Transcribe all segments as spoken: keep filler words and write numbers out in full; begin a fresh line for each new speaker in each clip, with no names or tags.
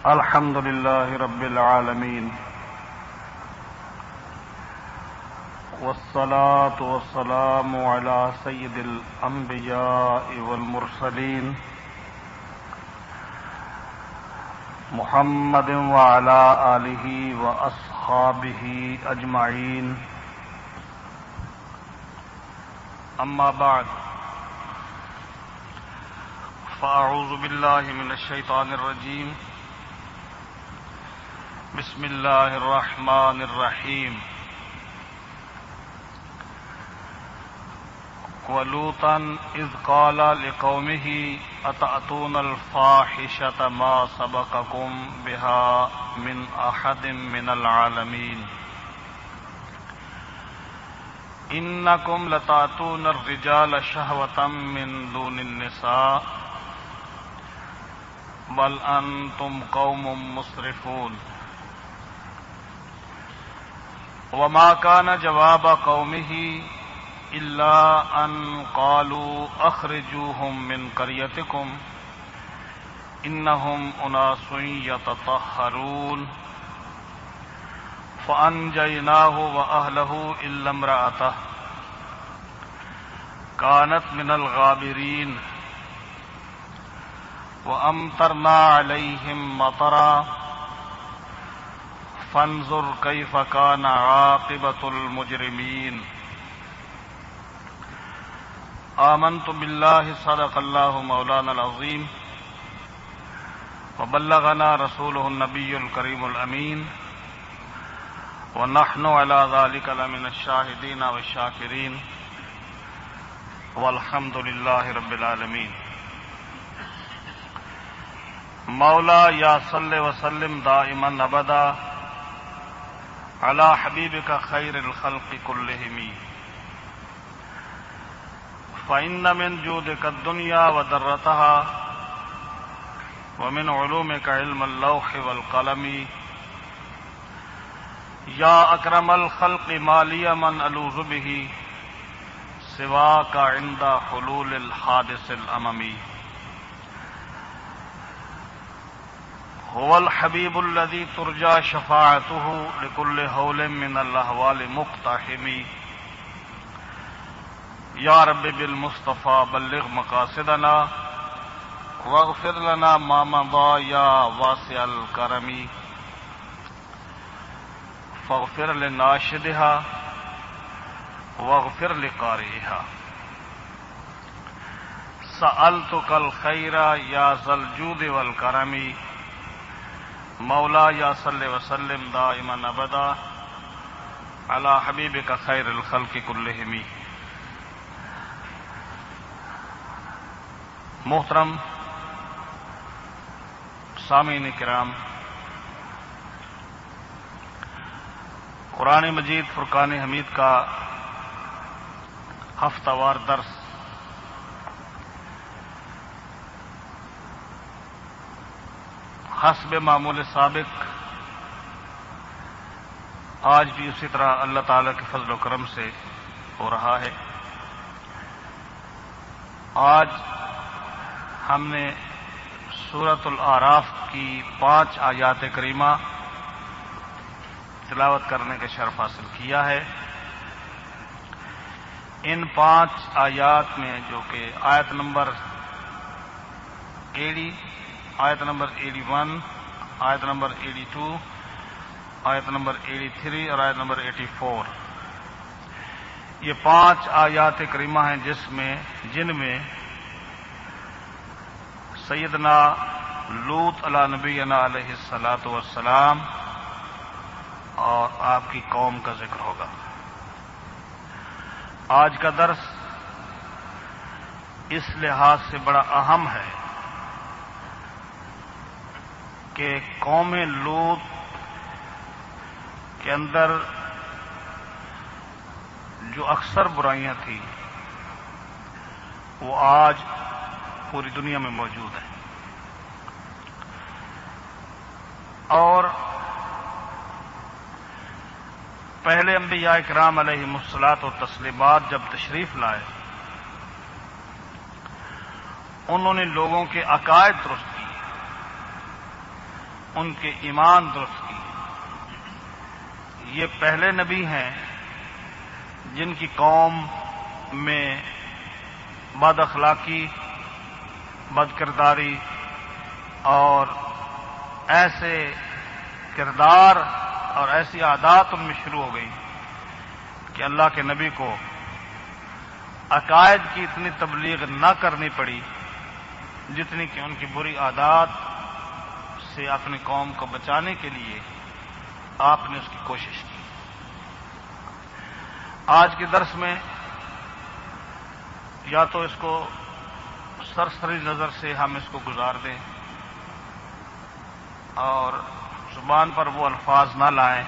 الحمد لله رب العالمين، والصلاة والسلام على سيد الأنبياء والمرسلين محمد وعلى آله وأصحابه أجمعين. أما بعد، فأعوذ بالله من الشيطان الرجيم. بسم الله الرحمن الرحيم. ولوطا إذ قال لقومه أتأتون الفاحشة ما سبقكم بها من أحد من العالمين إنكم لتأتون الرجال شهوة من دون النساء بل أنتم قوم مسرفون. وما كان جواب قومه إلا أن قالوا أخرجوهم من قريتكم إنهم أناس يتطهرون فأنجيناه وأهله إلا امرأته كانت من الغابرين وأمطرنا عليهم مطرا فانظر كيف كان عاقبة المجرمين. آمنت بالله صدق الله مولانا العظيم وبلغنا رسوله النبي الكريم الأمين ونحن على ذلك لمن الشاهدين والشاكرين والحمد لله رب العالمين. مولا یا صل وسلم دائما ابدا على حبيبك خير الخلق كلهم فإن من جودك الدنيا وذرتها ومن علومك علم اللوح والقلم يا أكرم الخلق ما لي من ألوذ به سواك عند حلول الحادث الأممي. هو الحبيب الذي ترجى شفاعته لكل هول من الأهوال مقتحم. یا رب بالمصطفى بلغ مقاصدنا واغفر لنا ما مضى یا واسع الکرم فاغفر لناشدها واغفر لقارئها. سألتك الخير یا ذا الجود والکرم. مولا یا صل وسلم دائما ابدا على حبیبک خیر الخلق کلہم. محترم سامعین کرام، قرآن مجید فرقان حمید کا ہفتہ وار درس حسب معمول سابق آج بھی اسی طرح اللہ تعالی کے فضل و کرم سے ہو رہا ہے. آج ہم نے سورۃ الاعراف کی پانچ آیات کریمہ تلاوت کرنے کا شرف حاصل کیا ہے. ان پانچ آیات میں جو کہ آیت نمبر ایٹی آیت نمبر ایٹی ون آیت نمبر ایٹی ٹو آیت نمبر ایٹی تھری اور آیت نمبر ایٹی فور، یہ پانچ آیات کریمہ ہیں جس میں جن میں سیدنا لوط علی نبینا علیہ الصلاۃ والسلام اور آپ کی قوم کا ذکر ہوگا. آج کا درس اس لحاظ سے بڑا اہم ہے کہ قوم لوط کے اندر جو اکثر برائیاں تھیں وہ آج پوری دنیا میں موجود ہیں. اور پہلے انبیاء کرام علیہم الصلاۃ والتسلیمات جب تشریف لائے انہوں نے لوگوں کے عقائد درست کیے ان کے ایمان درست کیے۔ یہ پہلے نبی ہیں جن کی قوم میں بد اخلاقی، بد کرداری اور ایسے کردار اور ایسی عادات ان میں شروع ہو گئی کہ اللہ کے نبی کو عقائد کی اتنی تبلیغ نہ کرنی پڑی جتنی کہ ان کی بری عادات سے اپنی قوم کو بچانے کے لیے آپ نے اس کی کوشش کی۔ آج کے درس میں یا تو اس کو سرسری نظر سے ہم اس کو گزار دیں اور زبان پر وہ الفاظ نہ لائیں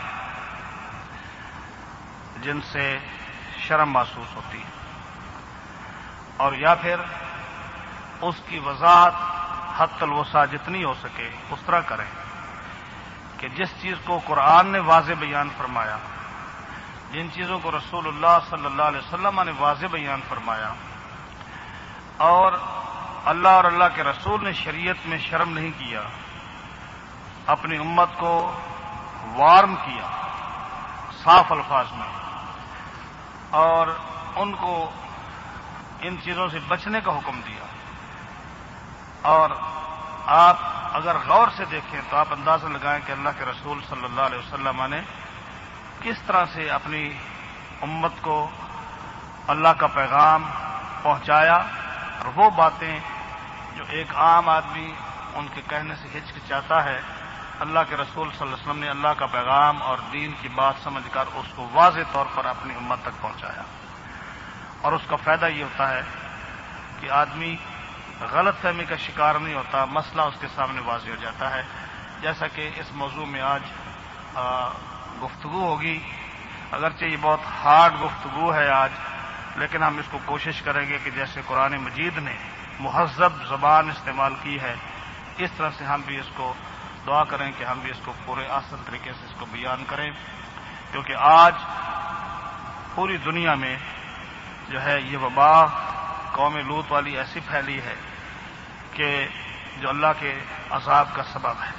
جن سے شرم محسوس ہوتی ہے، اور یا پھر اس کی وضاحت حد الوسع جتنی ہو سکے اس طرح کریں کہ جس چیز کو قرآن نے واضح بیان فرمایا، جن چیزوں کو رسول اللہ صلی اللہ علیہ وسلم نے واضح بیان فرمایا اور اللہ اور اللہ کے رسول نے شریعت میں شرم نہیں کیا، اپنی امت کو وارن کیا صاف الفاظ میں اور ان کو ان چیزوں سے بچنے کا حکم دیا۔ اور آپ اگر غور سے دیکھیں تو آپ اندازہ لگائیں کہ اللہ کے رسول صلی اللہ علیہ وسلم نے کس طرح سے اپنی امت کو اللہ کا پیغام پہنچایا، اور وہ باتیں جو ایک عام آدمی ان کے کہنے سے ہچکچاتا ہے، اللہ کے رسول صلی اللہ علیہ وسلم نے اللہ کا پیغام اور دین کی بات سمجھ کر اس کو واضح طور پر اپنی امت تک پہنچایا، اور اس کا فائدہ یہ ہوتا ہے کہ آدمی غلط فہمی کا شکار نہیں ہوتا، مسئلہ اس کے سامنے واضح ہو جاتا ہے۔ جیسا کہ اس موضوع میں آج گفتگو ہوگی، اگرچہ یہ بہت ہارڈ گفتگو ہے آج، لیکن ہم اس کو کوشش کریں گے کہ جیسے قرآن مجید نے مہذب زبان استعمال کی ہے، اس طرح سے ہم بھی اس کو دعا کریں کہ ہم بھی اس کو پورے آسان طریقے سے اس کو بیان کریں، کیونکہ آج پوری دنیا میں جو ہے یہ وبا قوم لوط والی ایسی پھیلی ہے کہ جو اللہ کے عذاب کا سبب ہے۔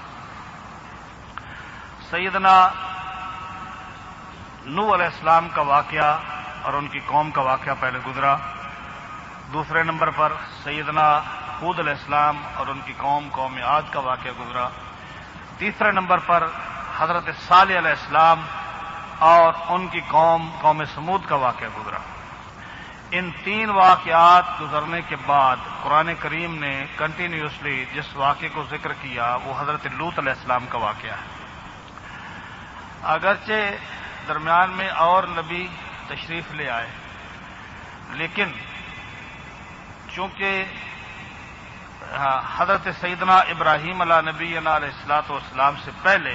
سیدنا نوح علیہ السلام کا واقعہ اور ان کی قوم کا واقعہ پہلے گزرا، دوسرے نمبر پر سیدنا ہود علیہ السلام اور ان کی قوم قوم عاد کا واقعہ گزرا، تیسرے نمبر پر حضرت صالح علیہ السلام اور ان کی قوم قوم سمود کا واقعہ گزرا۔ ان تین واقعات گزرنے کے بعد قرآن کریم نے کنٹینیوسلی جس واقعے کو ذکر کیا وہ حضرت لوط علیہ السلام کا واقعہ ہے۔ اگرچہ درمیان میں اور نبی تشریف لے آئے، لیکن چونکہ حضرت سیدنا ابراہیم علیہ نبینا علیہ الصلوۃ والسلام سے پہلے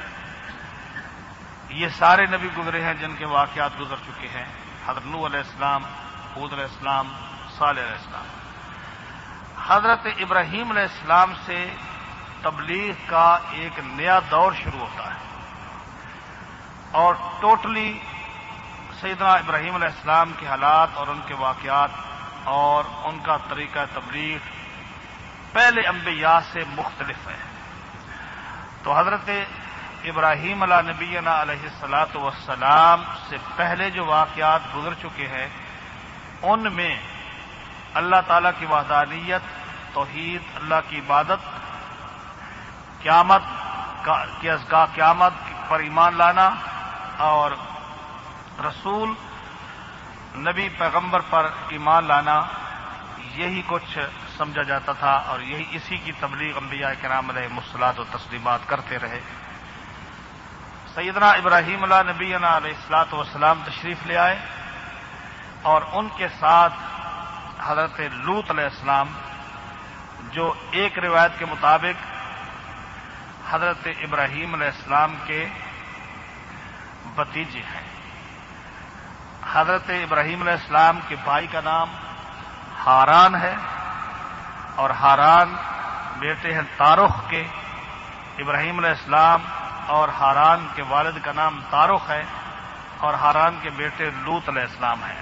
یہ سارے نبی گزرے ہیں جن کے واقعات گزر چکے ہیں، حضرت نوح علیہ السلام، ہود علیہ السلام، صالح علیہ السلام۔ حضرت ابراہیم علیہ السلام سے تبلیغ کا ایک نیا دور شروع ہوتا ہے، اور ٹوٹلی سیدنا ابراہیم علیہ السلام کے حالات اور ان کے واقعات اور ان کا طریقہ تبلیغ پہلے انبیاء سے مختلف ہے۔ تو حضرت ابراہیم علیہ نبینا علیہ الصلوۃ والسلام سے پہلے جو واقعات گزر چکے ہیں ان میں اللہ تعالیٰ کی وحدانیت، توحید، اللہ کی عبادت، قیامت کی ازگار، قیامت پر ایمان لانا اور رسول نبی پیغمبر پر ایمان لانا، یہی کچھ سمجھا جاتا تھا، اور یہی اسی کی تبلیغ انبیاء کرام علیہ الصلوۃ و تسلیمات کرتے رہے۔ سیدنا ابراہیم علیہ نبینا علیہ الصلوۃ والسلام تشریف لے آئے، اور ان کے ساتھ حضرت لوط علیہ السلام، جو ایک روایت کے مطابق حضرت ابراہیم علیہ السلام کے بھتیجے ہیں۔ حضرت ابراہیم علیہ السلام کے بھائی کا نام ہاران ہے، اور ہاران بیٹے ہیں تارخ کے۔ ابراہیم علیہ السلام اور ہاران کے والد کا نام تارخ ہے، اور ہاران کے بیٹے لوط علیہ السلام ہیں۔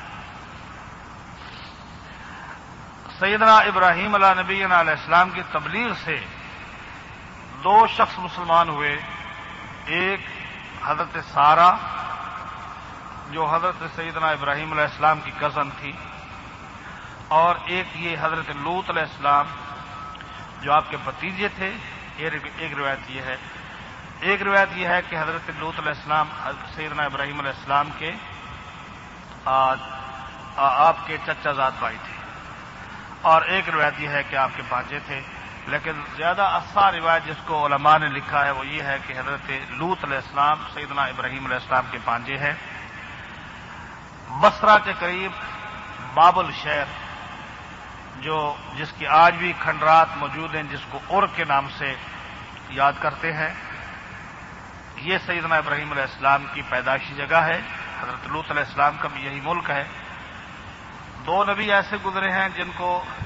سیدنا ابراہیم علیہ نبینا علیہ السلام کی تبلیغ سے دو شخص مسلمان ہوئے، ایک حضرت سارہ جو حضرت سیدنا ابراہیم علیہ السلام کی کزن تھی، اور ایک یہ حضرت لوط علیہ السلام جو آپ کے بھتیجے تھے۔ ایک روایت یہ ہے ایک روایت یہ ہے کہ حضرت لوط علیہ السلام سیدنا ابراہیم علیہ السلام کے آپ کے چچا زاد بھائی تھے، اور ایک روایت یہ ہے کہ آپ کے بھانجے تھے، لیکن زیادہ اصح روایت جس کو علماء نے لکھا ہے وہ یہ ہے کہ حضرت لوط علیہ السلام سیدنا ابراہیم علیہ السلام کے بھانجے ہیں۔ بصرہ کے قریب بابل شہر جو جس کی آج بھی کھنڈرات موجود ہیں، جس کو اور کے نام سے یاد کرتے ہیں، یہ سیدنا ابراہیم علیہ السلام کی پیدائشی جگہ ہے۔ حضرت لوط علیہ السلام کا بھی یہی ملک ہے۔ دو نبی ایسے گزرے ہیں جن کو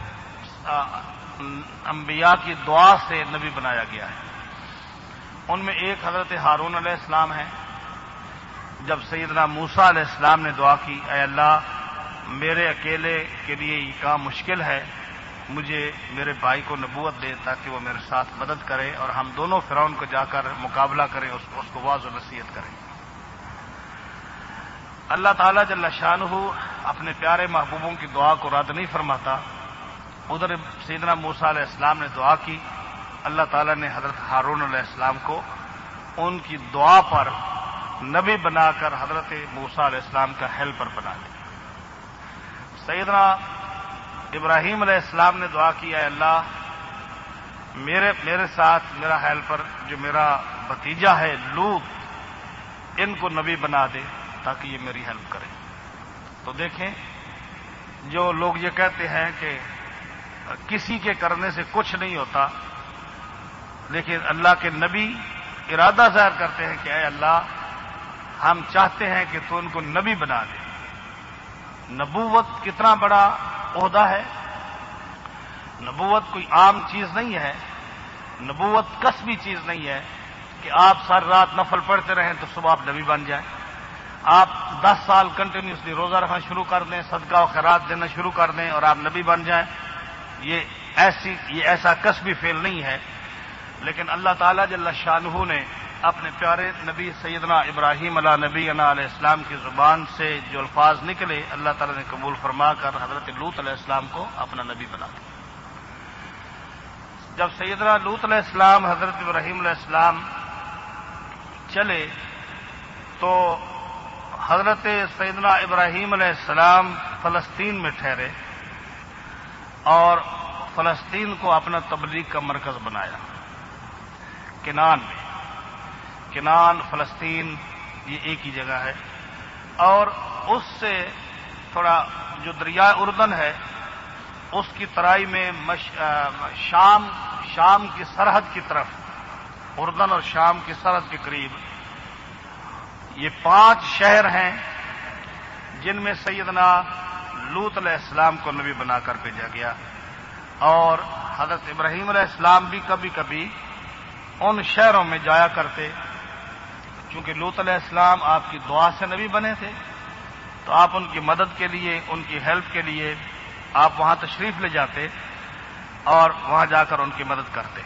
انبیاء کی دعا سے نبی بنایا گیا ہے۔ ان میں ایک حضرت ہارون علیہ السلام ہے۔ جب سیدنا موسیٰ علیہ السلام نے دعا کی، اے اللہ میرے اکیلے کے لیے یہ کام مشکل ہے، مجھے میرے بھائی کو نبوت دے تاکہ وہ میرے ساتھ مدد کرے اور ہم دونوں فرعون کو جا کر مقابلہ کریں، اس کو اس کو واعظ و نصیحت کریں۔ اللہ تعالیٰ جل شانہ اپنے پیارے محبوبوں کی دعا کو رد نہیں فرماتا۔ ادھر سیدنا موسیٰ علیہ السلام نے دعا کی، اللہ تعالیٰ نے حضرت ہارون علیہ السلام کو ان کی دعا پر نبی بنا کر حضرت موسیٰ علیہ السلام کا ہیلپر بنا دیا۔ سیدنا ابراہیم علیہ السلام نے دعا کی، اے اللہ میرے میرے ساتھ میرا ہیلپر جو میرا بھتیجا ہے لوط، ان کو نبی بنا دے تاکہ یہ میری ہیلپ کرے۔ تو دیکھیں، جو لوگ یہ کہتے ہیں کہ کسی کے کرنے سے کچھ نہیں ہوتا، لیکن اللہ کے نبی ارادہ ظاہر کرتے ہیں کہ اے اللہ ہم چاہتے ہیں کہ تو ان کو نبی بنا دے۔ نبوت کتنا بڑا عہدہ ہے۔ نبوت کوئی عام چیز نہیں ہے، نبوت کسبی چیز نہیں ہے کہ آپ ساری رات نفل پڑھتے رہیں تو صبح آپ نبی بن جائیں، آپ دس سال کنٹینیوسلی روزہ رکھنا شروع کر دیں، صدقہ و خیرات دینا شروع کر دیں اور آپ نبی بن جائیں۔ یہ ایسی یہ ایسا کسبی فعل نہیں ہے، لیکن اللہ تعالیٰ جل شانہ نے اپنے پیارے نبی سیدنا ابراہیم علیہ نبی علیہ السلام کی زبان سے جو الفاظ نکلے، اللہ تعالیٰ نے قبول فرما کر حضرت لوط علیہ السلام کو اپنا نبی بنا دیا۔ جب سیدنا لوط علیہ السلام حضرت ابراہیم علیہ السلام چلے تو حضرت سیدنا ابراہیم علیہ السلام فلسطین میں ٹھہرے اور فلسطین کو اپنا تبلیغ کا مرکز بنایا۔ کنان میں کنان فلسطین یہ ایک ہی جگہ ہے، اور اس سے تھوڑا جو دریا اردن ہے اس کی ترائی میں مش... شام شام کی سرحد کی طرف، اردن اور شام کی سرحد کے قریب یہ پانچ شہر ہیں جن میں سیدنا لوط علیہ السلام کو نبی بنا کر بھیجا گیا، اور حضرت ابراہیم علیہ السلام بھی کبھی کبھی ان شہروں میں جایا کرتے۔ چونکہ لوط علیہ السلام آپ کی دعا سے نبی بنے تھے تو آپ ان کی مدد کے لیے، ان کی ہیلپ کے لیے آپ وہاں تشریف لے جاتے اور وہاں جا کر ان کی مدد کرتے۔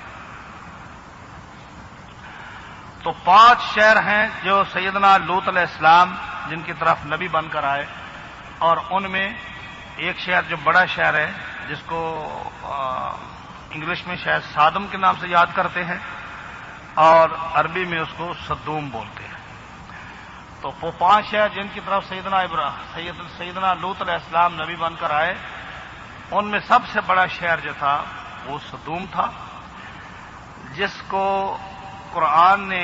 تو پانچ شہر ہیں جو سیدنا لوط علیہ السلام جن کی طرف نبی بن کر آئے، اور ان میں ایک شہر جو بڑا شہر ہے جس کو انگلش میں شاید سادم کے نام سے یاد کرتے ہیں اور عربی میں اس کو صدوم بولتے ہیں۔ تو وہ پانچ شہر جن کی طرف سیدنا سید سیدنا لوط علیہ السلام نبی بن کر آئے، ان میں سب سے بڑا شہر جو تھا وہ صدوم تھا، جس کو قرآن نے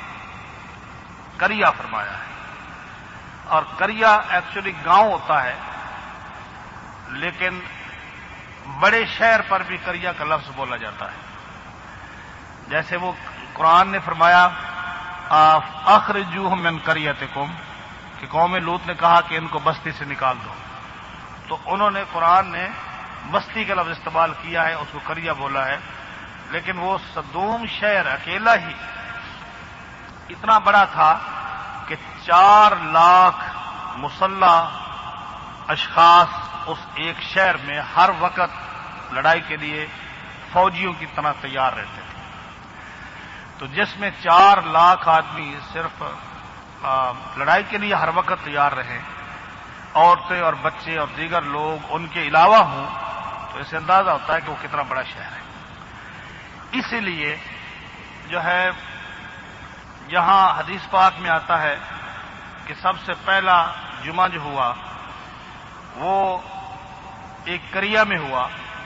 قریہ فرمایا ہے۔ اور قریہ ایکچولی گاؤں ہوتا ہے، لیکن بڑے شہر پر بھی قریہ کا لفظ بولا جاتا ہے۔ جیسے وہ قرآن نے فرمایا اخرجوہم من قریتکم، کہ قوم لوط نے کہا کہ ان کو بستی سے نکال دو، تو انہوں نے قرآن نے بستی کا لفظ استعمال کیا ہے، اس کو قریہ بولا ہے، لیکن وہ صدوم شہر اکیلا ہی اتنا بڑا تھا کہ چار لاکھ مسلح اشخاص اس ایک شہر میں ہر وقت لڑائی کے لیے فوجیوں کی طرح تیار رہتے تھے۔ تو جس میں چار لاکھ آدمی صرف لڑائی کے لیے ہر وقت تیار رہیں، عورتیں اور بچے اور دیگر لوگ ان کے علاوہ ہوں، تو اس سے اندازہ ہوتا ہے کہ وہ کتنا بڑا شہر ہے۔ اسی لیے جو ہے یہاں حدیث پاک میں آتا ہے کہ سب سے پہلا جمعہ جو ہوا وہ ایک قریہ میں ہوا،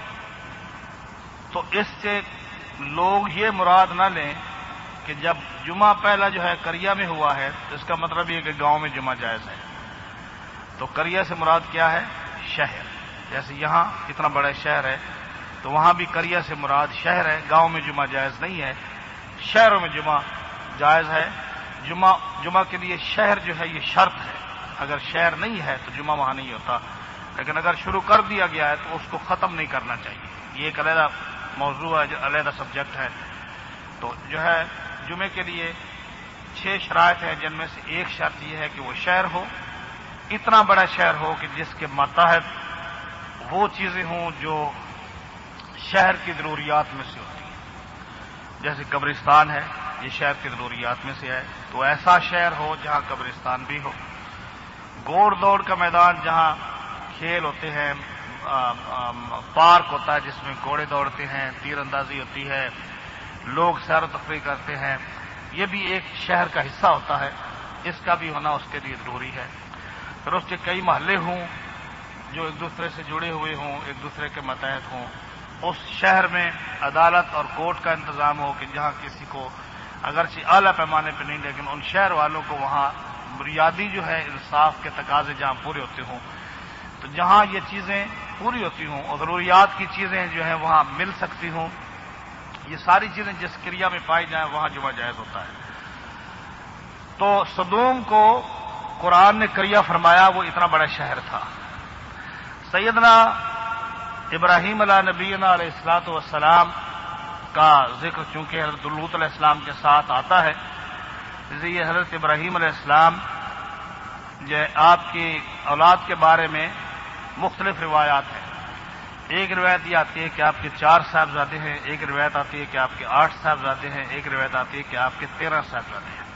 تو اس سے لوگ یہ مراد نہ لیں کہ جب جمعہ پہلا جو ہے قریہ میں ہوا ہے تو اس کا مطلب یہ کہ گاؤں میں جمعہ جائز ہے۔ تو قریہ سے مراد کیا ہے؟ شہر۔ جیسے یہاں اتنا بڑا شہر ہے تو وہاں بھی قریہ سے مراد شہر ہے، گاؤں میں جمعہ جائز نہیں ہے، شہروں میں جمعہ جائز ہے۔ جمعہ جمعہ کے لیے شہر جو ہے یہ شرط ہے، اگر شہر نہیں ہے تو جمعہ وہاں نہیں ہوتا، لیکن اگر شروع کر دیا گیا ہے تو اس کو ختم نہیں کرنا چاہیے۔ یہ ایک علیحدہ موضوع ہے، علیحدہ سبجیکٹ ہے۔ تو جو ہے جمعے کے لیے چھ شرائط ہیں، جن میں سے ایک شرط یہ ہے کہ وہ شہر ہو، اتنا بڑا شہر ہو کہ جس کے ماتحت وہ چیزیں ہوں جو شہر کی ضروریات میں سے ہوتی ہیں۔ جیسے قبرستان ہے، یہ شہر کی ضروریات میں سے ہے، تو ایسا شہر ہو جہاں قبرستان بھی ہو۔ گھوڑ دوڑ کا میدان جہاں کھیل ہوتے ہیں، پارک ہوتا ہے جس میں گھوڑے دوڑتے ہیں، تیر اندازی ہوتی ہے، لوگ سیر و تفریح کرتے ہیں، یہ بھی ایک شہر کا حصہ ہوتا ہے، اس کا بھی ہونا اس کے لیے ضروری ہے۔ پھر اس کے کئی محلے ہوں جو ایک دوسرے سے جڑے ہوئے ہوں، ایک دوسرے کے ماتحت ہوں۔ اس شہر میں عدالت اور کورٹ کا انتظام ہو کہ جہاں کسی کو اگرچہ اعلیٰ پیمانے پہ نہیں لیکن ان شہر والوں کو وہاں بنیادی جو ہے انصاف کے تقاضے جہاں پورے ہوتے ہوں، تو جہاں یہ چیزیں پوری ہوتی ہوں اور ضروریات کی چیزیں جو ہیں وہاں مل سکتی ہوں، یہ ساری چیزیں جس کریا میں پائی جائیں وہاں جمعہ جائز ہوتا ہے۔ تو سدوم کو قرآن نے کریا فرمایا، وہ اتنا بڑا شہر تھا۔ سیدنا ابراہیم علیہ نبینا علیہ الصلوۃ والسلام کا ذکر چونکہ حضرت لوط علیہ السلام کے ساتھ آتا ہے، اس لیے حضرت ابراہیم علیہ السلام جو آپ کی اولاد کے بارے میں مختلف روایات ہیں۔ ایک روایت یہ آتی ہے کہ آپ کے چار صاحبزادے ہیں، ایک روایت آتی ہے کہ آپ کے آٹھ صاحبزادے ہیں، ایک روایت آتی ہے کہ آپ کے تیرہ صاحبزادے ہیں۔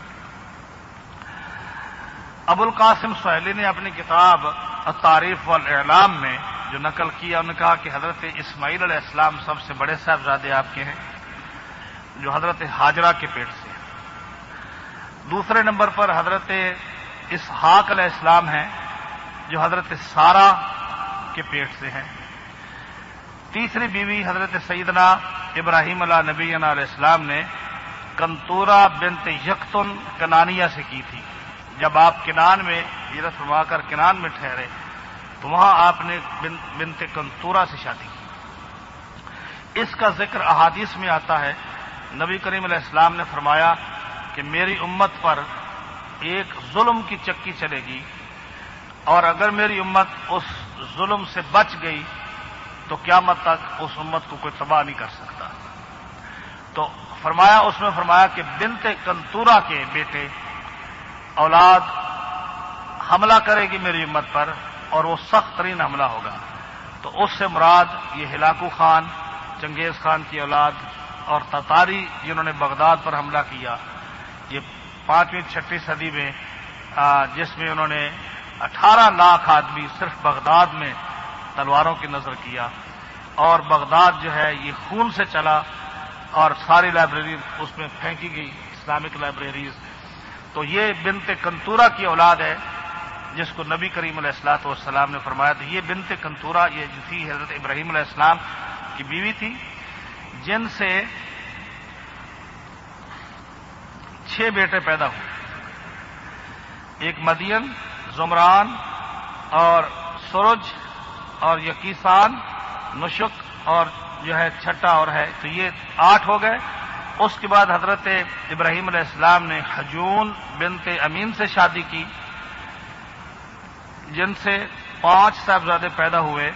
ابو القاسم سہیلی نے اپنی کتاب التعریف والاعلام میں جو نقل کیا، انہوں نے کہا کہ حضرت اسماعیل علیہ السلام سب سے بڑے صاحبزادے آپ کے ہیں، جو حضرت ہاجرہ کے پیٹ سے ہیں۔ دوسرے نمبر پر حضرت اسحاق علیہ السلام ہیں، جو حضرت سارہ کے پیٹ سے ہیں۔ تیسری بیوی حضرت سیدنا ابراہیم علیہ نبی علیہ السلام نے کنتورہ بنت یکتن کنانیہ سے کی تھی۔ جب آپ کنان میں ہجرت فرما کر کنان میں ٹھہرے تو وہاں آپ نے بنت کنتورہ سے شادی کی۔ اس کا ذکر احادیث میں آتا ہے، نبی کریم علیہ السلام نے فرمایا کہ میری امت پر ایک ظلم کی چکی چلے گی، اور اگر میری امت اس ظلم سے بچ گئی تو قیامت تک اس امت کو کوئی تباہ نہیں کر سکتا۔ تو فرمایا اس میں فرمایا کہ بنت کنتورہ کے بیٹے اولاد حملہ کرے گی میری امت پر، اور وہ سخت ترین حملہ ہوگا۔ تو اس سے مراد یہ ہلاکو خان، چنگیز خان کی اولاد، اور تتاری جنہوں نے بغداد پر حملہ کیا، یہ پانچویں چھٹی صدی میں جس میں انہوں نے اٹھارہ لاکھ آدمی صرف بغداد میں تلواروں کی نظر کیا، اور بغداد جو ہے یہ خون سے چلا، اور ساری لائبریری اس میں پھینکی گئی، اسلامک لائبریریز۔ تو یہ بنت کنتورہ کی اولاد ہے جس کو نبی کریم علیہ الصلوۃ والسلام نے فرمایا تھا۔ یہ بنت کنتورہ یہ جو تھی حضرت ابراہیم علیہ السلام کی بیوی تھی، جن سے چھ بیٹے پیدا ہوئے، ایک مدین، زمران اور سرج اور یقیسان، نشک اور جو ہے چھٹا اور ہے، تو یہ آٹھ ہو گئے۔ اس کے بعد حضرت ابراہیم علیہ السلام نے حجون بنت امین سے شادی کی، جن سے پانچ صاحبزادے پیدا ہوئے،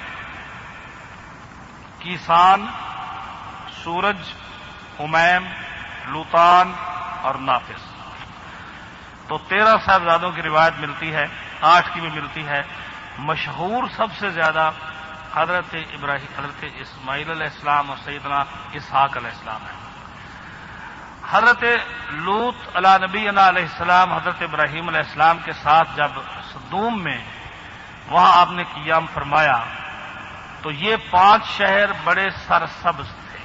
کیسان، سورج، امیم، لوطان اور نافس۔ تو تیرہ صاحبزادوں کی روایت ملتی ہے، آٹھ کی بھی ملتی ہے۔ مشہور سب سے زیادہ حضرت ابراہیم حضرت اسماعیل علیہ السلام اور سیدنا اسحاق علیہ السلام ہے۔ حضرت لوط علیہ نبینا علیہ السلام حضرت ابراہیم علیہ السلام کے ساتھ جب سدوم میں وہاں آپ نے قیام فرمایا تو یہ پانچ شہر بڑے سرسبز تھے،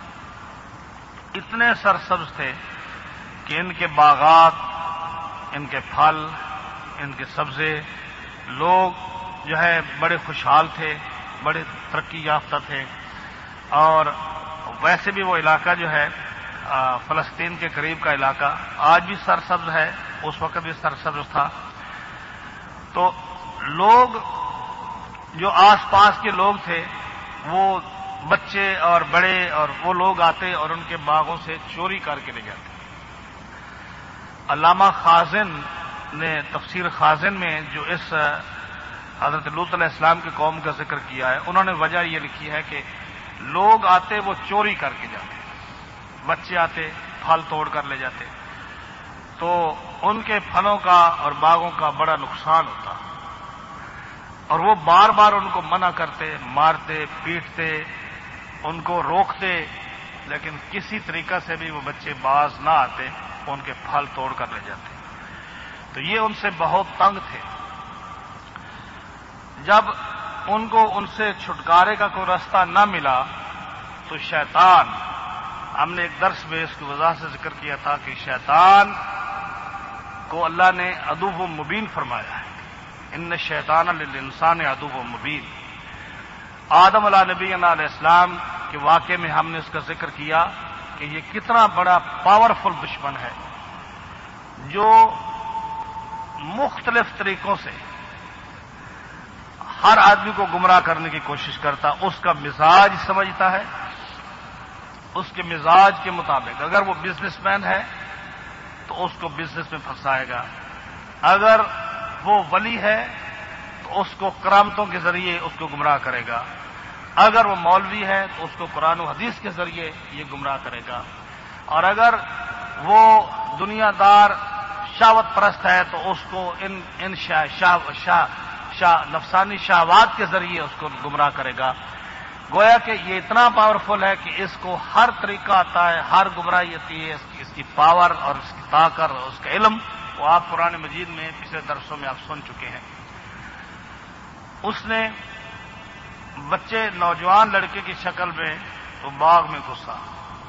اتنے سرسبز تھے کہ ان کے باغات، ان کے پھل، ان کے سبزے، لوگ جو ہے بڑے خوشحال تھے، بڑے ترقی یافتہ تھے. اور ویسے بھی وہ علاقہ جو ہے فلسطین کے قریب کا علاقہ آج بھی سرسبز ہے، اس وقت بھی سرسبز تھا. تو لوگ جو آس پاس کے لوگ تھے وہ بچے اور بڑے اور وہ لوگ آتے اور ان کے باغوں سے چوری کر کے لے جاتے. علامہ خازن نے تفسیر خازن میں جو اس حضرت لوط علیہ السلام کی قوم کا ذکر کیا ہے، انہوں نے وجہ یہ لکھی ہے کہ لوگ آتے وہ چوری کر کے جاتے، بچے آتے پھل توڑ کر لے جاتے، تو ان کے پھلوں کا اور باغوں کا بڑا نقصان ہوتا اور وہ بار بار ان کو منع کرتے، مارتے، پیٹتے، ان کو روکتے، لیکن کسی طریقہ سے بھی وہ بچے باز نہ آتے، ان کے پھل توڑ کر لے جاتے. تو یہ ان سے بہت تنگ تھے. جب ان کو ان سے چھٹکارے کا کوئی راستہ نہ ملا تو شیطان، ہم نے ایک درس میں اس کی وضاحت سے ذکر کیا تھا کہ شیطان کو اللہ نے عدو مبین فرمایا ہے. ان شیطان للانسان عدو مبین. آدم علیہ نبینا علیہ السلام کے واقعے میں ہم نے اس کا ذکر کیا کہ یہ کتنا بڑا پاورفل دشمن ہے جو مختلف طریقوں سے ہر آدمی کو گمراہ کرنے کی کوشش کرتا. اس کا مزاج سمجھتا ہے، اس کے مزاج کے مطابق اگر وہ بزنس مین ہے تو اس کو بزنس میں پھنسائے گا، اگر وہ ولی ہے تو اس کو کرامتوں کے ذریعے اس کو گمراہ کرے گا، اگر وہ مولوی ہے تو اس کو قرآن و حدیث کے ذریعے یہ گمراہ کرے گا، اور اگر وہ دنیا دار شہوت پرست ہے تو اس کو ان ان شاہ شاہ شاہ شاہ نفسانی شہوات کے ذریعے اس کو گمراہ کرے گا. گویا کہ یہ اتنا پاورفل ہے کہ اس کو ہر طریقہ آتا ہے، ہر گمراہی آتی ہے. اس کی, اس کی پاور اور اس کی طاقت اور اس کا علم وہ آپ قرآن مجید میں پچھلے درسوں میں آپ سن چکے ہیں. اس نے بچے نوجوان لڑکے کی شکل میں وہ باغ میں گھسا.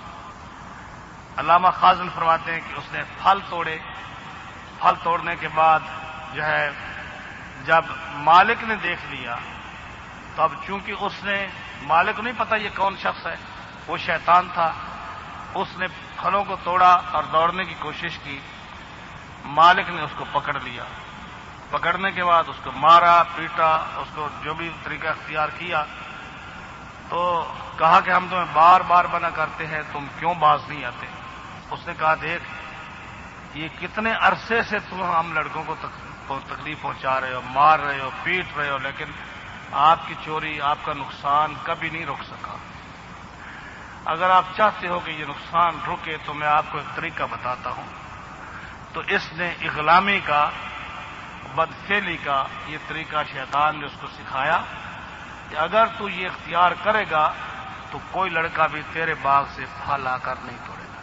علامہ خازن فرماتے ہیں کہ اس نے پھل توڑے. پھل توڑنے کے بعد جو ہے جب مالک نے دیکھ لیا تو اب چونکہ اس نے مالک کو نہیں پتا یہ کون شخص ہے، وہ شیطان تھا، اس نے پھلوں کو توڑا اور دوڑنے کی کوشش کی. مالک نے اس کو پکڑ لیا. پکڑنے کے بعد اس کو مارا، پیٹا، اس کو جو بھی طریقہ اختیار کیا. تو کہا کہ ہم تمہیں بار بار منع کرتے ہیں، تم کیوں باز نہیں آتے؟ اس نے کہا دیکھ یہ کتنے عرصے سے تم ہم لڑکوں کو تکلیف پہنچا رہے ہو، مار رہے ہو، پیٹ رہے ہو، لیکن آپ کی چوری، آپ کا نقصان کبھی نہیں رک سکا. اگر آپ چاہتے ہو کہ یہ نقصان رکے تو میں آپ کو ایک طریقہ بتاتا ہوں. تو اس نے اغلامی کا، بدفعلی کا یہ طریقہ شیطان نے اس کو سکھایا کہ اگر تو یہ اختیار کرے گا تو کوئی لڑکا بھی تیرے باغ سے پھل آ کر نہیں توڑے گا.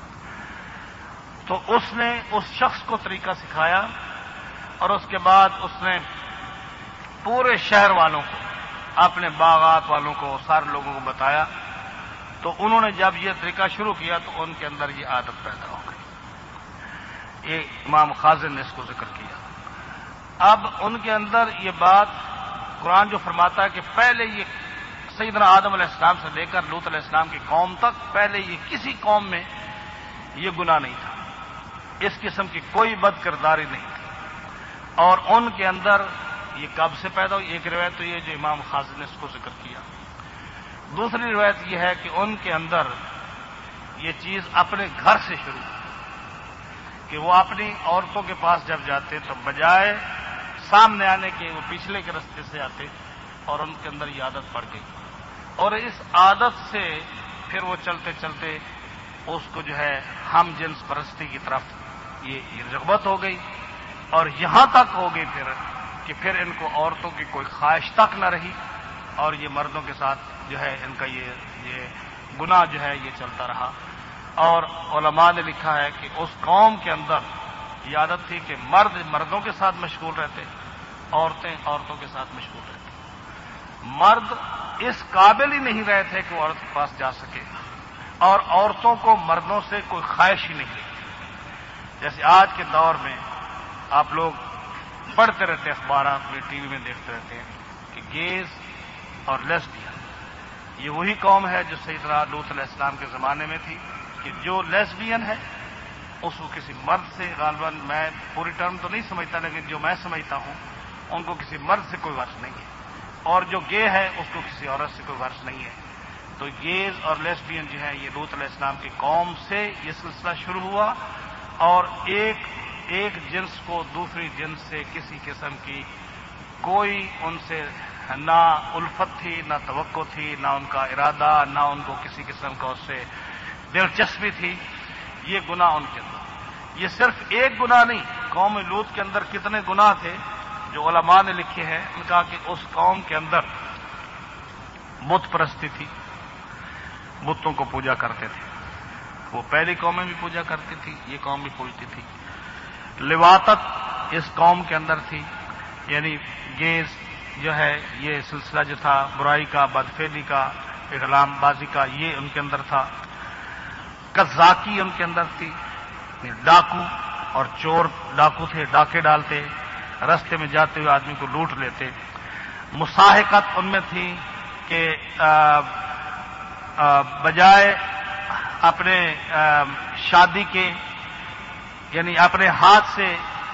تو اس نے اس شخص کو طریقہ سکھایا اور اس کے بعد اس نے پورے شہر والوں کو، اپنے باغات والوں کو، سارے لوگوں کو بتایا. تو انہوں نے جب یہ طریقہ شروع کیا تو ان کے اندر یہ عادت پیدا ہو گئی. یہ امام خازن نے اس کو ذکر کیا. اب ان کے اندر یہ بات قرآن جو فرماتا ہے کہ پہلے یہ سیدنا آدم علیہ السلام سے لے کر لوط علیہ السلام کی قوم تک پہلے یہ کسی قوم میں یہ گناہ نہیں تھا، اس قسم کی کوئی بد کرداری نہیں تھی. اور ان کے اندر یہ کب سے پیدا ہوئی؟ ایک روایت تو یہ جو امام خازن نے اس کو ذکر کیا. دوسری روایت یہ ہے کہ ان کے اندر یہ چیز اپنے گھر سے شروع ہوئی کہ وہ اپنی عورتوں کے پاس جب جاتے تو بجائے سامنے آنے کے وہ پچھلے کے راستے سے آتے اور ان کے اندر یہ عادت پڑ گئی. اور اس عادت سے پھر وہ چلتے چلتے اس کو جو ہے ہم جنس پرستی کی طرف یہ رغبت ہو گئی اور یہاں تک ہو گئی پھر کہ پھر ان کو عورتوں کی کوئی خواہش تک نہ رہی اور یہ مردوں کے ساتھ جو ہے ان کا یہ یہ گناہ جو ہے یہ چلتا رہا. اور علماء نے لکھا ہے کہ اس قوم کے اندر یہ عادت تھی کہ مرد مردوں کے ساتھ مشغول رہتے، عورتیں عورتوں کے ساتھ مشغول رہتی۔ مرد اس قابل ہی نہیں رہے تھے کہ وہ عورت کے پاس جا سکے، اور عورتوں کو مردوں سے کوئی خواہش ہی نہیں رہتی۔ جیسے آج کے دور میں آپ لوگ پڑھتے رہتے ہیں، اخبارات میں، ٹی وی میں دیکھتے رہتے ہیں کہ گیز اور لیسبین یہ وہی قوم ہے جو سیدنا لوط علیہ السلام کے زمانے میں تھی، کہ جو لیسبین ہے اس کو کسی مرد سے، غالباً میں پوری ٹرم تو نہیں سمجھتا لیکن جو میں سمجھتا ہوں ان کو کسی مرد سے کوئی ورث نہیں ہے، اور جو گے ہے اس کو کسی عورت سے کوئی ورث نہیں ہے۔ تو گیز اور لیسبین جو ہے یہ لوط علیہ السلام کی قوم سے یہ سلسلہ شروع ہوا، اور ایک ایک جنس کو دوسری جنس سے کسی قسم کی کوئی ان سے نہ الفت تھی، نہ توقع تھی، نہ ان کا ارادہ، نہ ان کو کسی قسم کا اس سے دلچسپی تھی۔ یہ گناہ ان کے اندر، یہ صرف ایک گناہ نہیں، قوم لوط کے اندر کتنے گناہ تھے جو علماء نے لکھے ہیں۔ ان کا کہ اس قوم کے اندر بت پرستی تھی، بتوں کو پوجا کرتے تھے، وہ پہلی قومیں بھی پوجا کرتی تھی، یہ قوم بھی پوجتی تھی۔ لواطت اس قوم کے اندر تھی، یعنی گیز جو ہے یہ سلسلہ جو تھا برائی کا، بدفعلی کا، اغلام بازی کا، یہ ان کے اندر تھا۔ قذاقی ان کے اندر تھی، ڈاکو اور چور ڈاکو تھے، ڈاکے ڈالتے، رستے میں جاتے ہوئے آدمی کو لوٹ لیتے۔ مساحقت ان میں تھی کہ آ, آ, بجائے اپنے آ, شادی کے، یعنی اپنے ہاتھ سے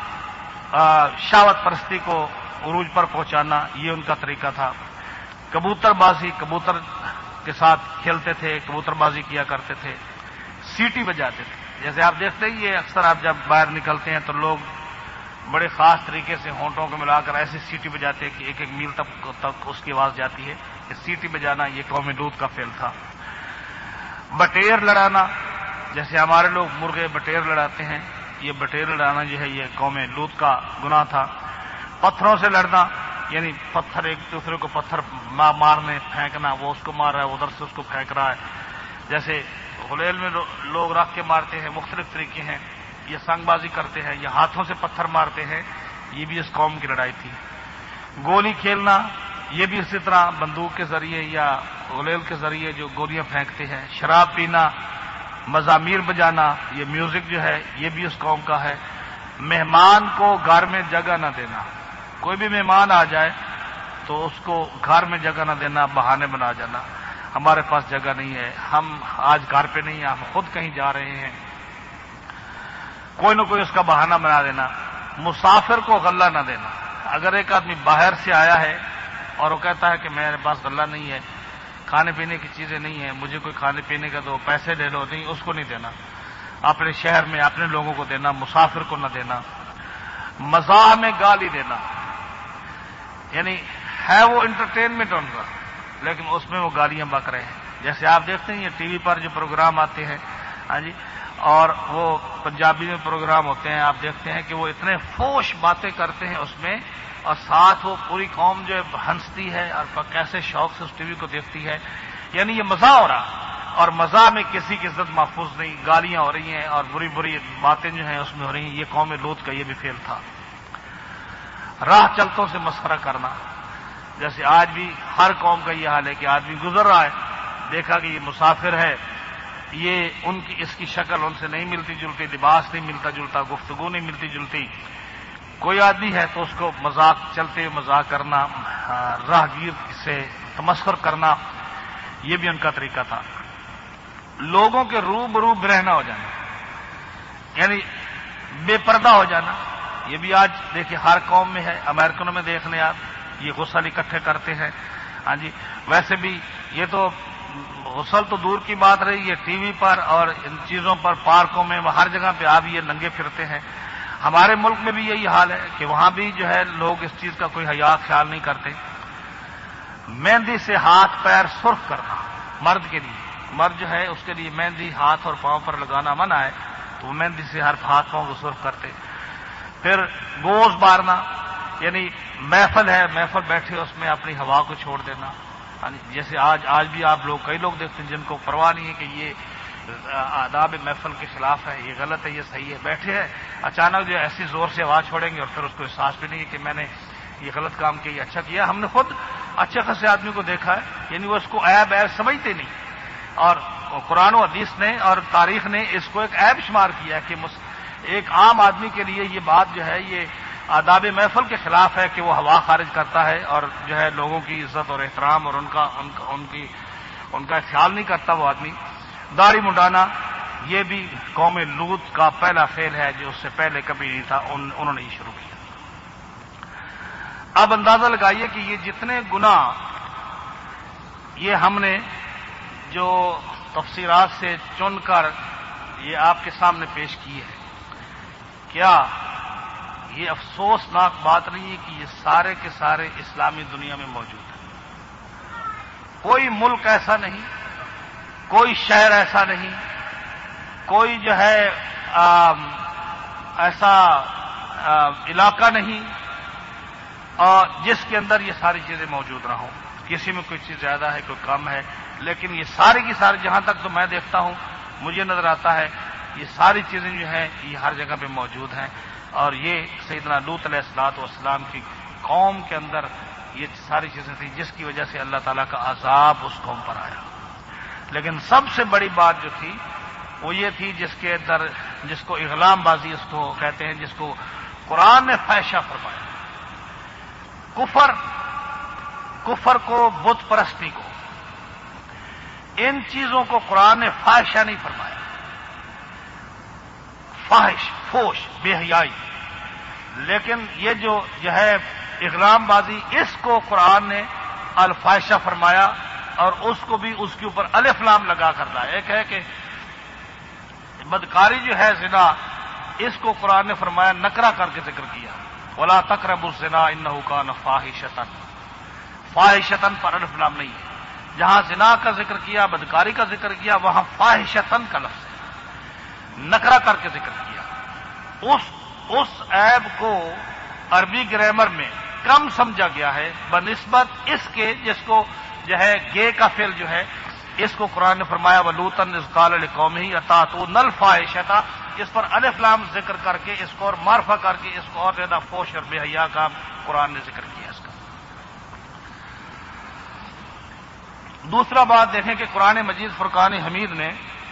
شہوت پرستی کو عروج پر پہنچانا، یہ ان کا طریقہ تھا۔ کبوتر بازی، کبوتر کے ساتھ کھیلتے تھے، کبوتر بازی کیا کرتے تھے، سیٹی بجاتے تھے۔ جیسے آپ دیکھتے ہیں یہ اکثر آپ جب باہر نکلتے ہیں تو لوگ بڑے خاص طریقے سے ہونٹوں کو ملا کر ایسی سیٹی بجاتے ہیں کہ ایک ایک میل تک تک اس کی آواز جاتی ہے۔ یہ سیٹی بجانا یہ قوم لوط کا فعل تھا۔ بٹیر لڑانا، جیسے ہمارے لوگ مرغے بٹیر لڑاتے ہیں، یہ بٹیر لڑانا جو ہے یہ قوم لوط کا گناہ تھا۔ پتھروں سے لڑنا، یعنی پتھر ایک دوسرے کو پتھر مارنے پھینکنا، وہ اس کو مار رہا ہے، ادھر سے اس کو پھینک رہا ہے۔ جیسے غلیل میں لوگ رکھ کے مارتے ہیں، مختلف طریقے ہیں، یہ سنگ بازی کرتے ہیں، یہ ہاتھوں سے پتھر مارتے ہیں، یہ بھی اس قوم کی لڑائی تھی۔ گولی کھیلنا، یہ بھی اسی طرح بندوق کے ذریعے یا غلیل کے ذریعے جو گولیاں پھینکتے ہیں۔ شراب پینا، مزامیر بجانا، یہ میوزک جو ہے یہ بھی اس قوم کا ہے۔ مہمان کو گھر میں جگہ نہ دینا، کوئی بھی مہمان آ جائے تو اس کو گھر میں جگہ نہ دینا، بہانے بنا جانا، ہمارے پاس جگہ نہیں ہے، ہم آج گھر پہ نہیں ہیں، ہم خود کہیں جا رہے ہیں، کوئی نہ کوئی اس کا بہانہ بنا دینا۔ مسافر کو غلہ نہ دینا، اگر ایک آدمی باہر سے آیا ہے اور وہ کہتا ہے کہ میرے پاس غلہ نہیں ہے، کھانے پینے کی چیزیں نہیں ہیں، مجھے کوئی کھانے پینے کا دو، پیسے لے لو، نہیں، اس کو نہیں دینا، اپنے شہر میں اپنے لوگوں کو دینا، مسافر کو نہ دینا۔ مزاح میں گالی دینا، یعنی ہے وہ انٹرٹینمنٹ ان کا لیکن اس میں وہ گالیاں بک رہے ہیں۔ جیسے آپ دیکھتے ہیں یہ ٹی وی پر جو پروگرام آتے ہیں، ہاں جی، اور وہ پنجابی میں پروگرام ہوتے ہیں، آپ دیکھتے ہیں کہ وہ اتنے فوش باتیں کرتے ہیں اس میں، اور ساتھ وہ پوری قوم جو ہے ہنستی ہے اور کیسے شوق سے اس ٹی وی کو دیکھتی ہے، یعنی یہ مزاح ہو رہا، اور مزاح میں کسی کی عزت محفوظ نہیں، گالیاں ہو رہی ہیں اور بری بری باتیں جو ہیں اس میں ہو رہی ہیں۔ یہ قوم لوط کا یہ بھی فعل تھا۔ راہ چلتوں سے مسخرہ کرنا، جیسے آج بھی ہر قوم کا یہ حال ہے کہ آدمی گزر رہا ہے، دیکھا کہ یہ مسافر ہے، یہ ان کی اس کی شکل ان سے نہیں ملتی جلتی، لباس نہیں ملتا جلتا، گفتگو نہیں ملتی جلتی، کوئی آدمی ہے تو اس کو مذاق چلتے ہوئے مذاق کرنا، راہگیر سے تمسخر کرنا، یہ بھی ان کا طریقہ تھا۔ لوگوں کے روبرو برہنہ ہو جانا، یعنی بے پردہ ہو جانا، یہ بھی آج دیکھیے ہر قوم میں ہے۔ امریکنوں میں دیکھ لیں آپ، یہ غسل اکٹھے کرتے ہیں، ہاں جی، ویسے بھی یہ تو غسل تو دور کی بات رہی ہے، ٹی وی پر اور ان چیزوں پر، پارکوں میں، ہر جگہ پہ آپ یہ ننگے پھرتے ہیں۔ ہمارے ملک میں بھی یہی حال ہے کہ وہاں بھی جو ہے لوگ اس چیز کا کوئی حیا خیال نہیں کرتے۔ مہندی سے ہاتھ پیر سرخ کرنا، مرد کے لیے، مرد جو ہے اس کے لیے مہندی ہاتھ اور پاؤں پر لگانا منع ہے، تو وہ مہندی سے ہر ہاتھ پاؤں کو سرخ کرتے۔ پھر گوز بارنا، یعنی محفل ہے، محفل بیٹھے اس میں اپنی ہوا کو چھوڑ دینا، جیسے آج آج بھی آپ لوگ کئی لوگ دیکھتے ہیں جن کو پرواہ نہیں ہے کہ یہ
آداب محفل کے خلاف ہے، یہ غلط ہے، یہ صحیح ہے. بیٹھے ہیں اچانک جو ایسی زور سے آواز چھوڑیں گے اور پھر اس کو احساس بھی نہیں ہے کہ میں نے یہ غلط کام کیا، یہ اچھا کیا. ہم نے خود اچھے خاصے آدمی کو دیکھا ہے، یعنی وہ اس کو عیب عیب سمجھتے نہیں، اور قرآن و حدیث نے اور تاریخ نے اس کو ایک عیب شمار کیا ہے کہ ایک عام آدمی کے لیے یہ بات جو ہے یہ آداب محفل کے خلاف ہے کہ وہ ہوا خارج کرتا ہے اور جو ہے لوگوں کی عزت اور احترام اور ان کا ان کا ان کی ان کا خیال نہیں کرتا وہ آدمی. داڑھی منڈانا یہ بھی قوم لوط کا پہلا فعل ہے جو اس سے پہلے کبھی نہیں تھا، ان انہوں نے یہ شروع کیا. اب اندازہ لگائیے کہ یہ جتنے گناہ یہ ہم نے جو تفسیرات سے چن کر یہ آپ کے سامنے پیش کی ہے، کیا یہ افسوسناک بات نہیں ہے کہ یہ سارے کے سارے اسلامی دنیا میں موجود ہیں؟ کوئی ملک ایسا نہیں، کوئی شہر ایسا نہیں، کوئی جو ہے آ, ایسا آ, علاقہ نہیں اور جس کے اندر یہ ساری چیزیں موجود نہ ہوں. کسی میں کوئی چیز زیادہ ہے، کوئی کم ہے، لیکن یہ ساری کی ساری جہاں تک تو میں دیکھتا ہوں مجھے نظر آتا ہے یہ ساری چیزیں جو ہیں یہ ہر جگہ پہ موجود ہیں. اور یہ سیدنا لوط علیہ الصلوۃ والسلام کی قوم کے اندر یہ ساری چیزیں تھیں جس کی وجہ سے اللہ تعالیٰ کا عذاب اس قوم پر آیا. لیکن سب سے بڑی بات جو تھی وہ یہ تھی جس کے اندر جس کو اغلام بازی اس کو کہتے ہیں، جس کو قرآن نے فاحشہ فرمایا. کفر کفر کو، بت پرستی کو، ان چیزوں کو قرآن نے فاحشہ نہیں فرمایا. فاحش، فوش، بے حیائی. لیکن یہ جو جو ہے اغرام بازی اس کو قرآن نے الفاحشہ فرمایا اور اس کو بھی اس کے اوپر الف لام لگا کر رہا ہے. ایک ہے کہ بدکاری جو ہے زنا، اس کو قرآن نے فرمایا نکرا کر کے ذکر کیا، ولا تقربوا الزنا انه كان فاحشۃ. فاحشۃ پر الف لام نہیں ہے. جہاں زنا کا ذکر کیا، بدکاری کا ذکر کیا، وہاں فاحشۃ کا لفظ ہے، نکرا کر کے ذکر کیا. اس اس عیب کو عربی گرامر میں کم سمجھا گیا ہے بنسبت اس کے جس کو جو ہے گے کا فعل جو ہے اس کو قرآن نے فرمایا وَلُوطًا إِذْ قَالَ لِقَوْمِهِ أَتَأْتُونَ الْفَاحِشَةَ. اس پر الف لام ذکر کر کے اس کو اور معرفہ کر کے اس کو اور زیادہ فوش اور بے حیا کا قرآن نے ذکر کیا اس کا. دوسرا بات دیکھیں کہ قرآن مجید فرقان حمید نے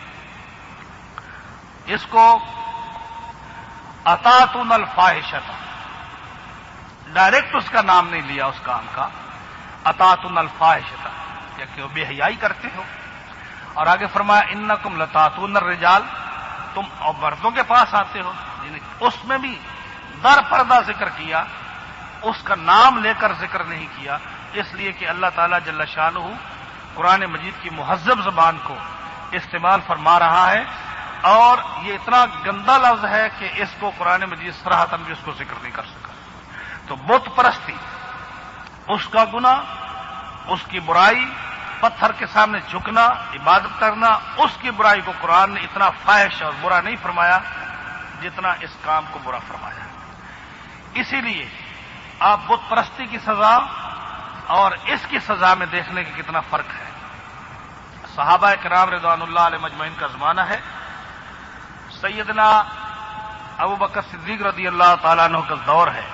اس کو أَتَأْتُونَ الْفَاحِشَةَ ڈائریکٹ اس کا نام نہیں لیا اس کام کا. أَتَأْتُونَ الْفَاحِشَةَ یا کہ وہ بے حیائی کرتے ہو. اور آگے فرمایا انکم لتاتون الرجال، تم اور مردوں کے پاس آتے ہو. یعنی اس میں بھی در پردہ ذکر کیا، اس کا نام لے کر ذکر نہیں کیا، اس لیے کہ اللہ تعالیٰ جل شانہ قرآن مجید کی مہذب زبان کو استعمال فرما رہا ہے. اور یہ اتنا گندا لفظ ہے کہ اس کو قرآن مجید صراحتاً بھی اس کو ذکر نہیں کر سکا. تو بت پرستی اس کا گناہ، اس کی برائی، پتھر کے سامنے جھکنا، عبادت کرنا، اس کی برائی کو قرآن نے اتنا فاحش اور برا نہیں فرمایا جتنا اس کام کو برا فرمایا. اسی لیے آپ بت پرستی کی سزا اور اس کی سزا میں دیکھنے کے کتنا فرق ہے. صحابہ کرام رضوان اللہ علیہ مجمعین کا زمانہ ہے. سیدنا ابو بکر صدیق رضی اللہ تعالیٰ عنہ کا دور ہے.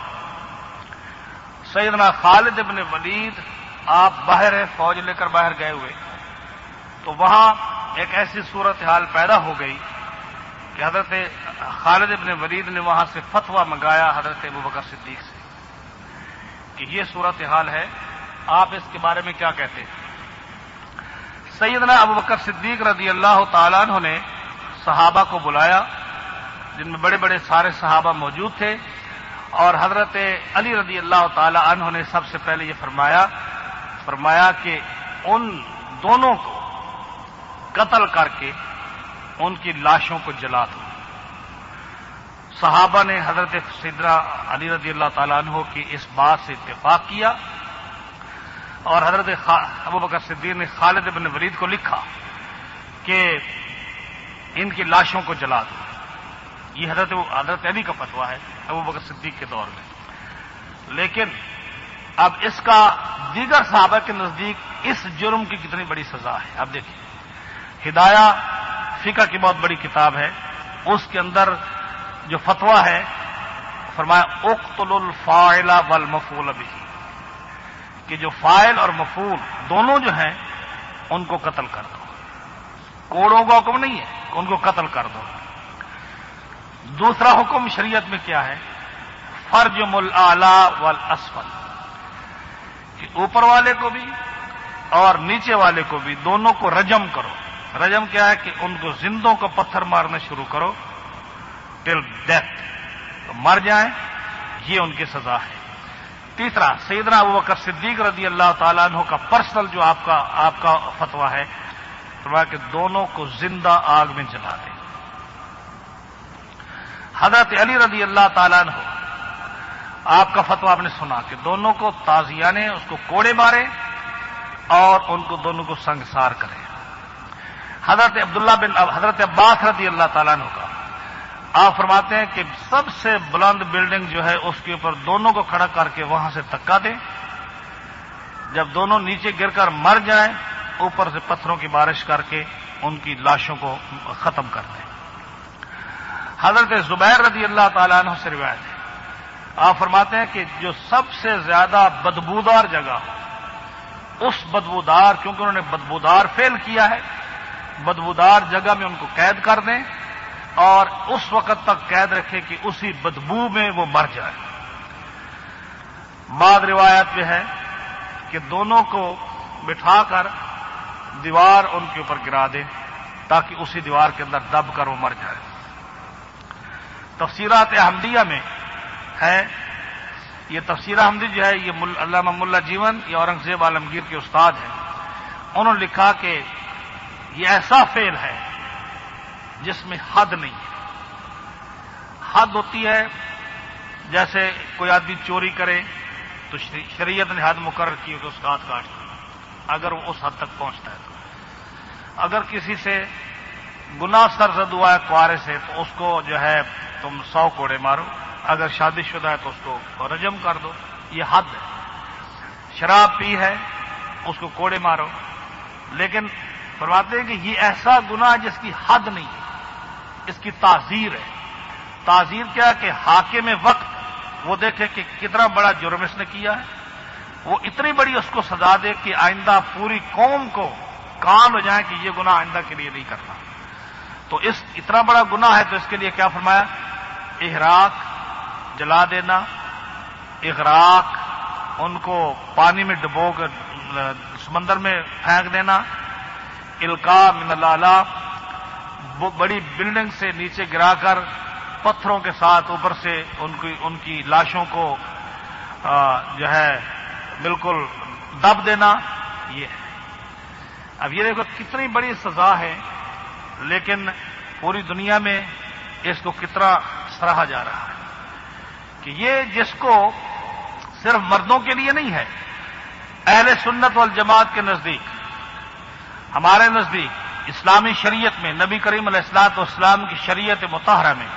سیدنا خالد ابن ولید آپ باہر ہے، فوج لے کر باہر گئے ہوئے، تو وہاں ایک ایسی صورتحال پیدا ہو گئی کہ حضرت خالد ابن ولید نے وہاں سے فتویٰ منگایا حضرت ابو بکر صدیق سے کہ یہ صورتحال ہے، آپ اس کے بارے میں کیا کہتے ہیں. سیدنا ابو بکر صدیق رضی اللہ تعالیٰ عنہ نے صحابہ کو بلایا، جن میں بڑے بڑے سارے صحابہ موجود تھے، اور حضرت علی رضی اللہ تعالی عنہ نے سب سے پہلے یہ فرمایا فرمایا کہ ان دونوں کو قتل کر کے ان کی لاشوں کو جلا دو. صحابہ نے حضرت سیدنا علی رضی اللہ تعالی عنہ کی اس بات سے اتفاق کیا، اور حضرت ابو بکر صدیق نے خالد بن ولید کو لکھا کہ ان کی لاشوں کو جلا دو. یہ حضرت حضرت علی کا فتویٰ ہے ابو بکر صدیق کے دور میں. لیکن اب اس کا دیگر صحابہ کے نزدیک اس جرم کی کتنی بڑی سزا ہے. اب دیکھیں، ہدایہ فقہ کی بہت بڑی کتاب ہے، اس کے اندر جو فتویٰ ہے فرمایا اقتلوا الفاعل والمفعول به، کہ جو فاعل اور مفعول دونوں جو ہیں ان کو قتل کر دو. کوڑوں کا حکم نہیں ہے کہ ان کو قتل کر دو. دوسرا حکم شریعت میں کیا ہے؟ فرجم الاعلی والاسفل، کہ اوپر والے کو بھی اور نیچے والے کو بھی دونوں کو رجم کرو. رجم کیا ہے؟ کہ ان کو زندوں کو پتھر مارنا شروع کرو ٹل ڈیتھ، تو مر جائیں، یہ ان کی سزا ہے. تیسرا سیدنا ابوبکر صدیق رضی اللہ تعالیٰ عنہ کا پرسنل جو آپ کا آپ کا فتویٰ ہے، فرمایا کہ دونوں کو زندہ آگ میں جلا دیں. حضرت علی رضی اللہ تعالیٰ عنہ آپ کا فتویٰ آپ نے سنا کہ دونوں کو تازیانے اس کو کوڑے مارے اور ان کو دونوں کو سنگسار کرے. حضرت عبداللہ بن حضرت عباس رضی اللہ تعالیٰ عنہ کا آپ فرماتے ہیں کہ سب سے بلند بلڈنگ جو ہے اس کے اوپر دونوں کو کھڑا کر کے وہاں سے دھکا دیں، جب دونوں نیچے گر کر مر جائیں اوپر سے پتھروں کی بارش کر کے ان کی لاشوں کو ختم کر دیں. حضرت زبیر رضی اللہ تعالیٰ عنہ سے روایت ہے، آپ فرماتے ہیں کہ جو سب سے زیادہ بدبودار جگہ اس بدبودار، کیونکہ انہوں نے بدبودار فعل کیا ہے، بدبودار جگہ میں ان کو قید کر دیں اور اس وقت تک قید رکھے کہ اسی بدبو میں وہ مر جائے. بعض روایت میں ہے کہ دونوں کو بٹھا کر دیوار ان کے اوپر گرا دیں تاکہ اسی دیوار کے اندر دب کر وہ مر جائے. تفسیرات احمدیہ میں ہے، یہ تفسیر احمدی جو ہے یہ علامہ ملا جیون، یہ اورنگزیب عالمگیر کے استاد ہیں. انہوں نے لکھا کہ یہ ایسا فعل ہے جس میں حد نہیں ہے. حد ہوتی ہے جیسے کوئی آدمی چوری کرے تو شریعت نے حد مقرر کی کہ اس کا ہاتھ کاٹ دو اگر وہ اس حد تک پہنچتا ہے. تو اگر کسی سے گناہ سرزد ہوا ہے کوارے سے تو اس کو جو ہے تم سو کوڑے مارو، اگر شادی شدہ ہے تو اس کو رجم کر دو، یہ حد ہے. شراب پی ہے اس کو کوڑے مارو. لیکن فرماتے ہیں کہ یہ ایسا گناہ جس کی حد نہیں ہے، اس کی تعزیر ہے. تعزیر کیا ہے؟ کہ حاکم وقت وہ دیکھے کہ کتنا بڑا جرم اس نے کیا ہے، وہ اتنی بڑی اس کو سزا دے کہ آئندہ پوری قوم کو کان ہو جائے کہ یہ گناہ آئندہ کے لیے نہیں کرنا. تو اس اتنا بڑا گناہ ہے تو اس کے لیے کیا فرمایا؟ احراق، جلا دینا، اغراق، ان کو پانی میں ڈبو کر سمندر میں پھینک دینا، القاء من الاعلی، بڑی بلڈنگ سے نیچے گرا کر پتھروں کے ساتھ اوپر سے ان کی ان کی لاشوں کو جو ہے بالکل دب دینا، یہ ہے. اب یہ دیکھو کتنی بڑی سزا ہے، لیکن پوری دنیا میں اس کو کتنا سراہا جا رہا ہے کہ یہ جس کو صرف مردوں کے لیے نہیں ہے. اہل سنت والجماعت کے نزدیک، ہمارے نزدیک اسلامی شریعت میں، نبی کریم علیہ الصلوۃ والسلام کی شریعت مطہرہ میں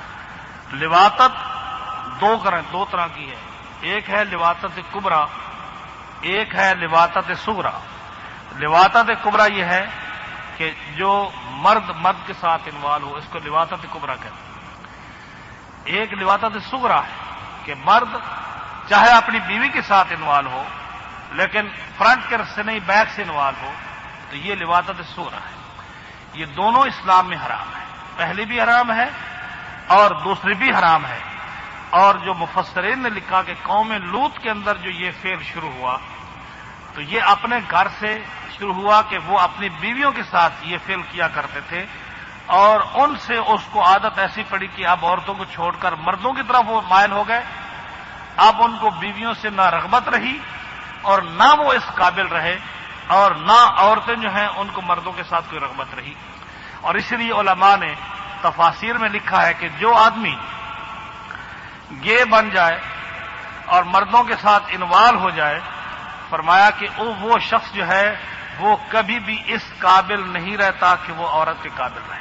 لواطت دو دو طرح کی ہے. ایک ہے لواطت کبریٰ، ایک ہے لواطت صغریٰ. لواطت کبریٰ یہ ہے کہ جو مرد مرد کے ساتھ انوالو ہو، اس کو لواطت کبریٰ کہتے ہیں. ایک لواطت صغریٰ ہے کہ مرد چاہے اپنی بیوی کے ساتھ انوالو ہو لیکن فرنٹ کے سے نہیں بیک سے انوالو ہو، تو یہ لواطت صغریٰ ہے. یہ دونوں اسلام میں حرام ہے، پہلی بھی حرام ہے اور دوسری بھی حرام ہے. اور جو مفسرین نے لکھا کہ قوم لوط کے اندر جو یہ فعل شروع ہوا تو یہ اپنے گھر سے شروع ہوا کہ وہ اپنی بیویوں کے ساتھ یہ فعل کیا کرتے تھے اور ان سے اس کو عادت ایسی پڑی کہ اب عورتوں کو چھوڑ کر مردوں کی طرف وہ مائل ہو گئے. اب ان کو بیویوں سے نہ رغبت رہی اور نہ وہ اس قابل رہے اور نہ عورتیں جو ہیں ان کو مردوں کے ساتھ کوئی رغبت رہی. اور اسی لیے علماء نے تفاسیر میں لکھا ہے کہ جو آدمی گے بن جائے اور مردوں کے ساتھ انوالو ہو جائے، فرمایا کہ وہ شخص جو ہے وہ کبھی بھی اس قابل نہیں رہتا کہ وہ عورت کے قابل رہے.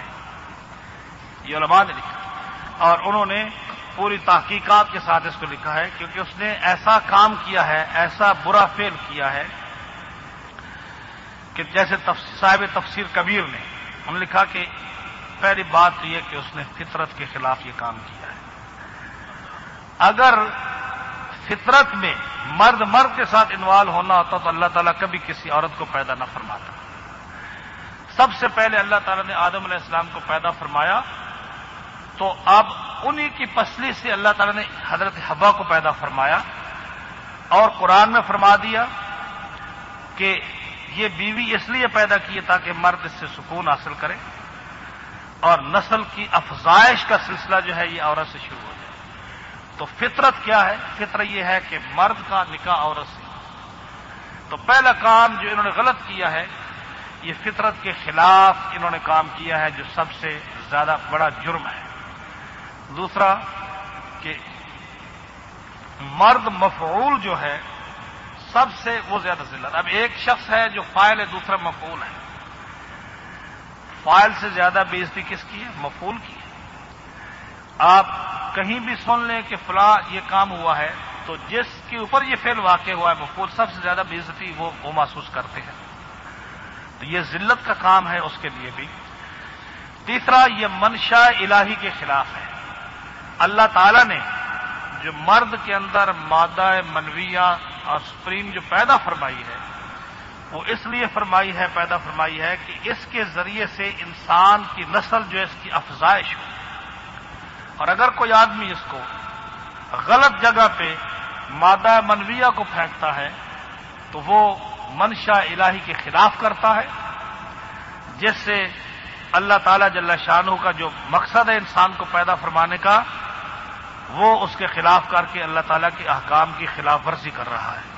یہ علماء نے لکھا اور انہوں نے پوری تحقیقات کے ساتھ اس کو لکھا ہے کیونکہ اس نے ایسا کام کیا ہے، ایسا برا فعل کیا ہے کہ جیسے صاحب تفسیر کبیر نے انہوں نے لکھا کہ پہلی بات تو یہ کہ اس نے فطرت کے خلاف یہ کام کیا ہے. اگر فطرت میں مرد مرد کے ساتھ انوالو ہونا ہوتا تو اللہ تعالیٰ کبھی کسی عورت کو پیدا نہ فرماتا. سب سے پہلے اللہ تعالیٰ نے آدم علیہ السلام کو پیدا فرمایا تو اب انہی کی پسلی سے اللہ تعالیٰ نے حضرت حوا کو پیدا فرمایا اور قرآن میں فرما دیا کہ یہ بیوی اس لیے پیدا کی تاکہ مرد اس سے سکون حاصل کرے اور نسل کی افزائش کا سلسلہ جو ہے یہ عورت سے شروع ہو جائے. تو فطرت کیا ہے؟ فطرت یہ ہے کہ مرد کا نکاح عورت سے. تو پہلا کام جو انہوں نے غلط کیا ہے یہ فطرت کے خلاف انہوں نے کام کیا ہے جو سب سے زیادہ بڑا جرم ہے. دوسرا کہ مرد مفعول جو ہے سب سے وہ زیادہ ذلت. اب ایک شخص ہے جو فاعل ہے دوسرا مفعول ہے. فاعل سے زیادہ بے عزتی کس کی ہے؟ مفعول کی ہے. آپ کہیں بھی سن لیں کہ فلاں یہ کام ہوا ہے تو جس کے اوپر یہ فعل واقع ہوا ہے مفعول سب سے زیادہ بے عزتی وہ, وہ محسوس کرتے ہیں. تو یہ ذلت کا کام ہے اس کے لیے بھی. تیسرا یہ منشا الہی کے خلاف ہے. اللہ تعالی نے جو مرد کے اندر مادہ منویہ اور سپریم جو پیدا فرمائی ہے وہ اس لیے فرمائی ہے پیدا فرمائی ہے کہ اس کے ذریعے سے انسان کی نسل جو ہے اس کی افزائش ہو. اور اگر کوئی آدمی اس کو غلط جگہ پہ مادہ منویہ کو پھینکتا ہے تو وہ منشا الہی کے خلاف کرتا ہے جس سے اللہ تعالی جل شانہ کا جو مقصد ہے انسان کو پیدا فرمانے کا وہ اس کے خلاف کر کے اللہ تعالیٰ کے احکام کی خلاف ورزی کر رہا ہے.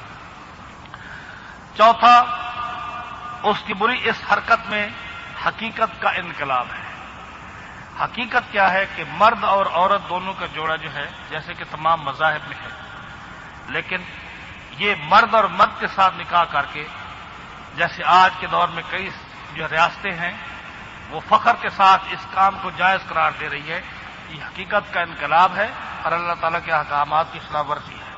چوتھا اس کی بری اس حرکت میں حقیقت کا انقلاب ہے. حقیقت کیا ہے کہ مرد اور عورت دونوں کا جوڑا جو ہے جیسے کہ تمام مذاہب میں ہے لیکن یہ مرد اور مرد کے ساتھ نکاح کر کے جیسے آج کے دور میں کئی جو ریاستیں ہیں وہ فخر کے ساتھ اس کام کو جائز قرار دے رہی ہے. یہ حقیقت کا انقلاب ہے اور اللہ تعالیٰ کے احکامات کی خلاف ورزی ہے.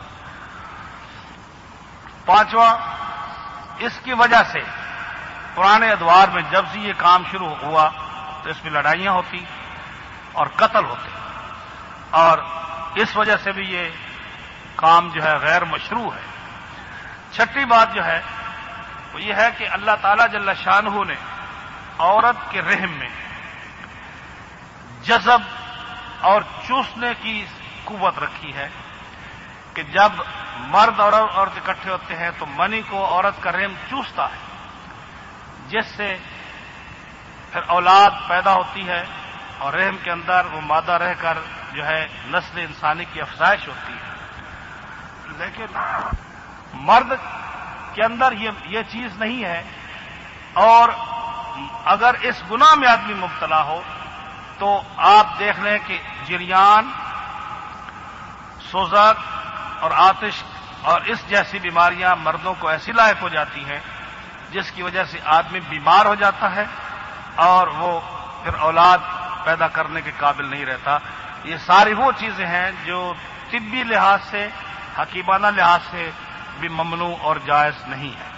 پانچواں اس کی وجہ سے پرانے ادوار میں جب سے یہ کام شروع ہوا تو اس میں لڑائیاں ہوتی اور قتل ہوتے اور اس وجہ سے بھی یہ کام جو ہے غیر مشروع ہے. چھٹی بات جو ہے وہ یہ ہے کہ اللہ تعالیٰ جل شانہ نے عورت کے رحم میں جذب اور چوسنے کی قوت رکھی ہے کہ جب مرد اور عورت اکٹھے ہوتے ہیں تو منی کو عورت کا رحم چوستا ہے جس سے پھر اولاد پیدا ہوتی ہے اور رحم کے اندر وہ مادہ رہ کر جو ہے نسل انسانی کی افزائش ہوتی ہے. لیکن مرد کے اندر یہ یہ چیز نہیں ہے اور اگر اس گناہ میں آدمی مبتلا ہو تو آپ دیکھ لیں کہ جریان سوزک اور آتش اور اس جیسی بیماریاں مردوں کو ایسی لاحق ہو جاتی ہیں جس کی وجہ سے آدمی بیمار ہو جاتا ہے اور وہ پھر اولاد پیدا کرنے کے قابل نہیں رہتا. یہ ساری وہ چیزیں ہیں جو طبی لحاظ سے حکیمانہ لحاظ سے بھی ممنوع اور جائز نہیں ہے.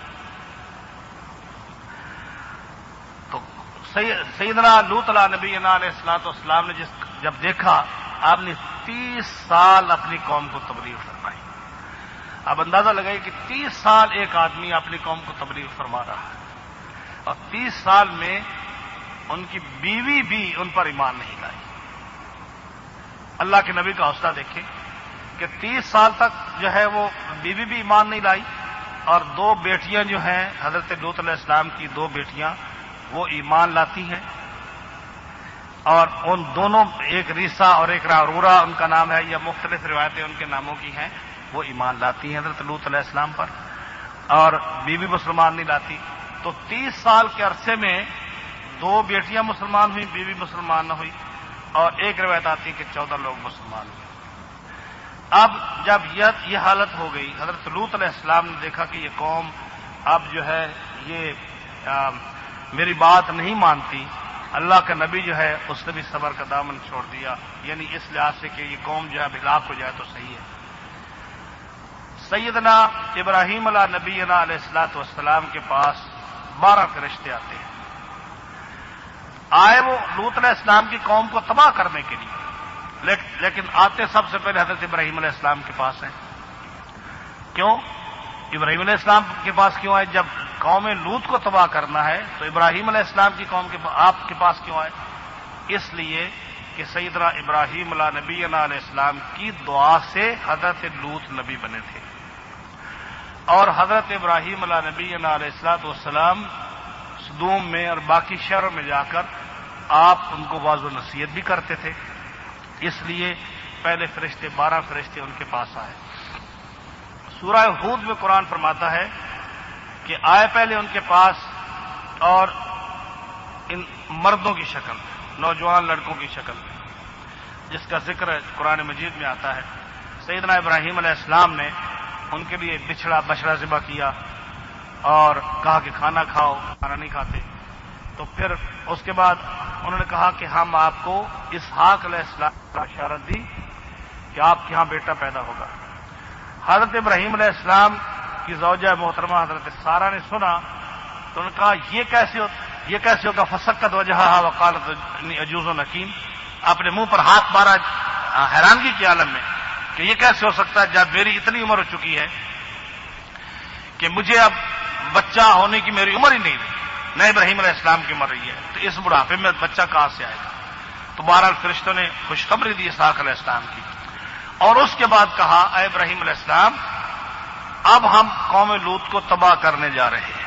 تو سیدنا لوط علیہ نبی علیہ الصلوۃ والسلام نے جس جب دیکھا آپ نے تیس سال اپنی قوم کو تبلیغ فرمائی. آپ اندازہ لگائیے کہ تیس سال ایک آدمی اپنی قوم کو تبلیغ فرما رہا ہے اور تیس سال میں ان کی بیوی بھی ان پر ایمان نہیں لائی. اللہ کے نبی کا حوصلہ دیکھیں کہ تیس سال تک جو ہے وہ بیوی بھی ایمان نہیں لائی اور دو بیٹیاں جو ہیں حضرت لوط علیہ السلام کی دو بیٹیاں وہ ایمان لاتی ہیں اور ان دونوں ایک ریسا اور ایک رارورا ان کا نام ہے یا مختلف روایتیں ان کے ناموں کی ہیں وہ ایمان لاتی ہیں حضرت لوط علیہ السلام پر اور بیوی مسلمان نہیں لاتی. تو تیس سال کے عرصے میں دو بیٹیاں مسلمان ہوئی بیوی مسلمان نہ ہوئی اور ایک روایت آتی ہے کہ چودہ لوگ مسلمان ہوئے. اب جب یہ حالت ہو گئی حضرت لوط علیہ السلام نے دیکھا کہ یہ قوم اب جو ہے یہ آ, میری بات نہیں مانتی. اللہ کا نبی جو ہے اس نے بھی صبر کا دامن چھوڑ دیا یعنی اس لحاظ سے کہ یہ قوم جو ہے اب ہلاک ہو جائے تو صحیح ہے. سیدنا ابراہیم علیہ نبی علیہ الصلوۃ والسلام کے پاس بارہ فرشتے آتے ہیں. آئے وہ لوط علیہ السلام کی قوم کو تباہ کرنے کے لیے، لیکن آتے سب سے پہلے حضرت ابراہیم علیہ السلام کے پاس ہیں۔ کیوں ابراہیم علیہ السلام کے پاس کیوں آئے؟ جب قوم لوط کو تباہ کرنا ہے تو ابراہیم علیہ السلام کی قوم کے آپ کے پاس کیوں آئے؟ اس لیے کہ سیدنا ابراہیم علیہ نبی علیہ السلام کی دعا سے حضرت لوط نبی بنے تھے، اور حضرت ابراہیم علیہ نبی علیہ السلام والسلام صدوم میں اور باقی شہروں میں جا کر آپ ان کو واضح و نصیحت بھی کرتے تھے، اس لیے پہلے فرشتے بارہ فرشتے ان کے پاس آئے۔ سورہ ہود میں قرآن فرماتا ہے کہ آئے پہلے ان کے پاس اور ان مردوں کی شکل میں، نوجوان لڑکوں کی شکل میں، جس کا ذکر قرآن مجید میں آتا ہے۔ سیدنا ابراہیم علیہ السلام نے ان کے لیے بچھڑا بچڑا ذبح کیا اور کہا کہ کھانا کھاؤ، کھانا نہیں کھاتے۔ تو پھر اس کے بعد انہوں نے کہا کہ ہم آپ کو اسحاق علیہ السلام کا بشارت دی کہ آپ کے ہاں بیٹا پیدا ہوگا۔ حضرت ابراہیم علیہ السلام کی زوجہ محترمہ حضرت سارہ نے سنا تو انہوں نے کہا یہ کیسے ہو یہ کیسے ہوگا؟ فسکت وجہہا وقالت انی عجوز حکیم، اپنے منہ پر ہاتھ مارا حیرانگی کے عالم میں کہ یہ کیسے ہو سکتا ہے جب میری اتنی عمر ہو چکی ہے کہ مجھے اب بچہ ہونے کی میری عمر ہی نہیں رہی، نہ ابراہیم علیہ السلام کی عمر رہی ہے، تو اس بڑھاپے میں بچہ کہاں سے آئے گا؟ تو بہرحال فرشتوں نے خوشخبری دی اسحاق علیہ السلام کی، اور اس کے بعد کہا اے ابراہیم علیہ السلام اب ہم قوم لوط کو تباہ کرنے جا رہے ہیں۔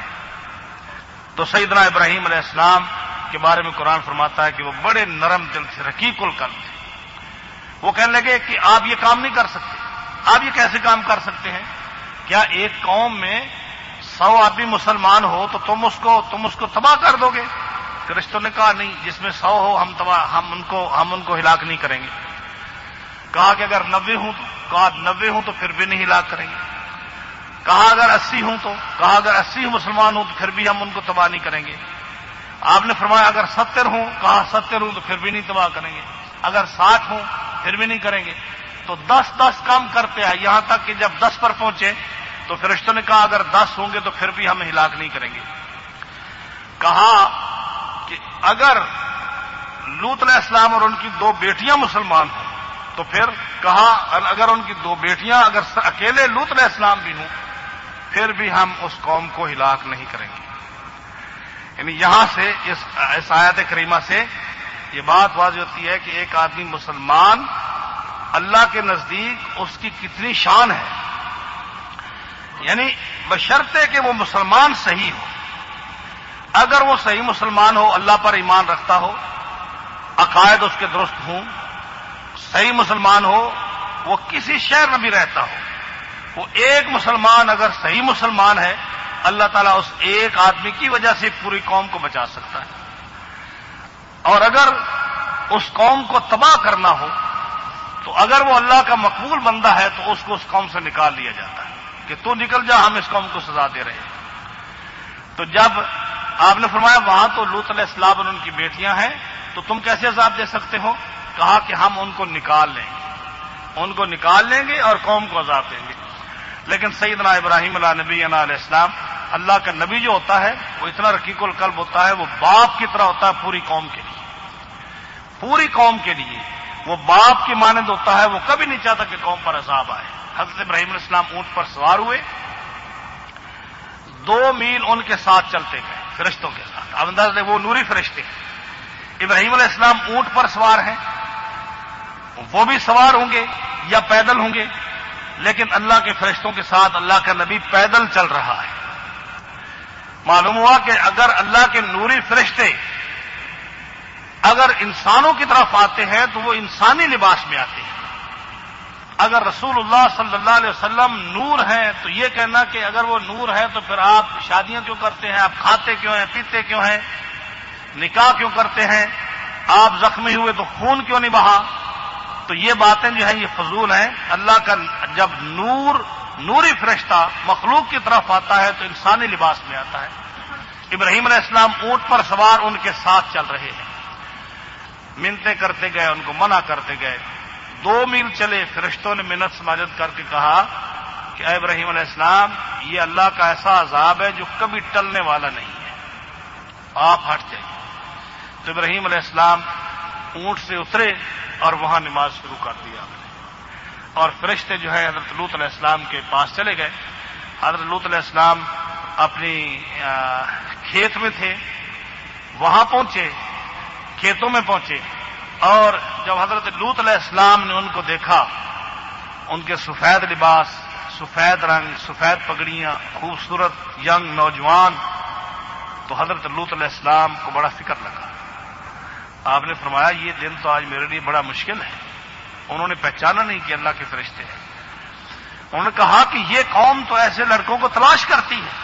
تو سیدنا ابراہیم علیہ السلام کے بارے میں قرآن فرماتا ہے کہ وہ بڑے نرم دل سے، رقیق القلب تھے۔ وہ کہنے لگے کہ آپ یہ کام نہیں کر سکتے، آپ یہ کیسے کام کر سکتے ہیں؟ کیا ایک قوم میں سو آدمی مسلمان ہو تو تم اس کو تم اس کو تباہ کر دو گے؟ فرشتوں نے کہا نہیں، جس میں سو ہو ہم تباہ ہم ان کو ہم ان کو ہلاک نہیں کریں گے۔ کہا کہ اگر نوے ہوں تو کہا نوے ہوں تو پھر بھی نہیں ہلاک کریں گے۔ کہا اگر اسی ہوں تو کہا اگر اسی مسلمان ہوں تو پھر بھی ہم ان کو تباہ نہیں کریں گے۔ آپ نے فرمایا اگر ستر ہوں کہا ستر ہوں تو پھر بھی نہیں تباہ کریں گے، اگر ساٹھ ہوں پھر بھی نہیں کریں گے۔ تو دس دس کام کرتے ہیں، یہاں تک کہ جب دس پر پہنچے تو فرشتوں نے کہا اگر دس ہوں گے تو پھر بھی ہم ہلاک نہیں کریں گے۔ کہا کہ اگر لوط علیہ السلام اور ان کی دو بیٹیاں مسلمان ہوں تو پھر کہا اگر ان کی دو بیٹیاں اگر اکیلے لوط علیہ السلام بھی ہوں پھر بھی ہم اس قوم کو ہلاک نہیں کریں گے۔ یعنی یہاں سے اس, اس آیت کریمہ سے یہ بات واضح ہوتی ہے کہ ایک آدمی مسلمان اللہ کے نزدیک اس کی کتنی شان ہے، یعنی بشرطے کہ وہ مسلمان صحیح ہو۔ اگر وہ صحیح مسلمان ہو، اللہ پر ایمان رکھتا ہو، عقائد اس کے درست ہوں، صحیح مسلمان ہو، وہ کسی شہر میں بھی رہتا ہو، وہ ایک مسلمان اگر صحیح مسلمان ہے اللہ تعالیٰ اس ایک آدمی کی وجہ سے پوری قوم کو بچا سکتا ہے۔ اور اگر اس قوم کو تباہ کرنا ہو تو اگر وہ اللہ کا مقبول بندہ ہے تو اس کو اس قوم سے نکال لیا جاتا ہے کہ تو نکل جا، ہم اس قوم کو سزا دے رہے ہیں۔ تو جب آپ نے فرمایا وہاں تو لوط علیہ السلام اور ان کی بیٹیاں ہیں تو تم کیسے عذاب دے سکتے ہو؟ کہا کہ ہم ان کو نکال لیں گے، ان کو نکال لیں گے اور قوم کو عذاب دیں گے۔ لیکن سیدنا ابراہیم علیہ نبی علیہ السلام، اللہ کا نبی جو ہوتا ہے وہ اتنا رقیق القلب ہوتا ہے، وہ باپ کی طرح ہوتا ہے پوری قوم کے لیے، پوری قوم کے لیے وہ باپ کی مانند ہوتا ہے، وہ کبھی نہیں چاہتا کہ قوم پر عذاب آئے۔ حضرت ابراہیم علیہ السلام اونٹ پر سوار ہوئے، دو میل ان کے ساتھ چلتے گئے فرشتوں کے ساتھ۔ اب انداز وہ نوری فرشتے ابراہیم علیہ السلام اونٹ پر سوار ہیں، وہ بھی سوار ہوں گے یا پیدل ہوں گے، لیکن اللہ کے فرشتوں کے ساتھ اللہ کا نبی پیدل چل رہا ہے۔ معلوم ہوا کہ اگر اللہ کے نوری فرشتے اگر انسانوں کی طرف آتے ہیں تو وہ انسانی لباس میں آتے ہیں، اگر رسول اللہ صلی اللہ علیہ وسلم نور ہیں تو یہ کہنا کہ اگر وہ نور ہے تو پھر آپ شادیاں کیوں کرتے ہیں، آپ کھاتے کیوں ہیں، پیتے کیوں ہیں، نکاح کیوں کرتے ہیں، آپ زخمی ہوئے تو خون کیوں نہیں بہا، تو یہ باتیں جو ہیں یہ فضول ہیں۔ اللہ کا جب نور نوری فرشتہ مخلوق کی طرف آتا ہے تو انسانی لباس میں آتا ہے۔ ابراہیم علیہ السلام اونٹ پر سوار ان کے ساتھ چل رہے ہیں، منتیں کرتے گئے، ان کو منع کرتے گئے، دو میل چلے، فرشتوں نے منت سماجت کر کے کہا کہ اے ابراہیم علیہ السلام یہ اللہ کا ایسا عذاب ہے جو کبھی ٹلنے والا نہیں ہے، آپ ہٹ جائیے۔ تو ابراہیم علیہ السلام اونٹ سے اترے اور وہاں نماز شروع کر دیا آپ نے، اور فرشتے جو ہے حضرت لوط علیہ السلام کے پاس چلے گئے. حضرت لوط علیہ السلام اپنی کھیت میں تھے، وہاں پہنچے، کھیتوں میں پہنچے، اور جب حضرت لوط علیہ السلام نے ان کو دیکھا، ان کے سفید لباس، سفید رنگ، سفید پگڑیاں، خوبصورت ینگ نوجوان، تو حضرت لوط علیہ السلام کو بڑا فکر لگا. آپ نے فرمایا یہ دن تو آج میرے لیے بڑا مشکل ہے. انہوں نے پہچانا نہیں کہ اللہ کے فرشتے ہیں. انہوں نے کہا کہ یہ قوم تو ایسے لڑکوں کو تلاش کرتی ہے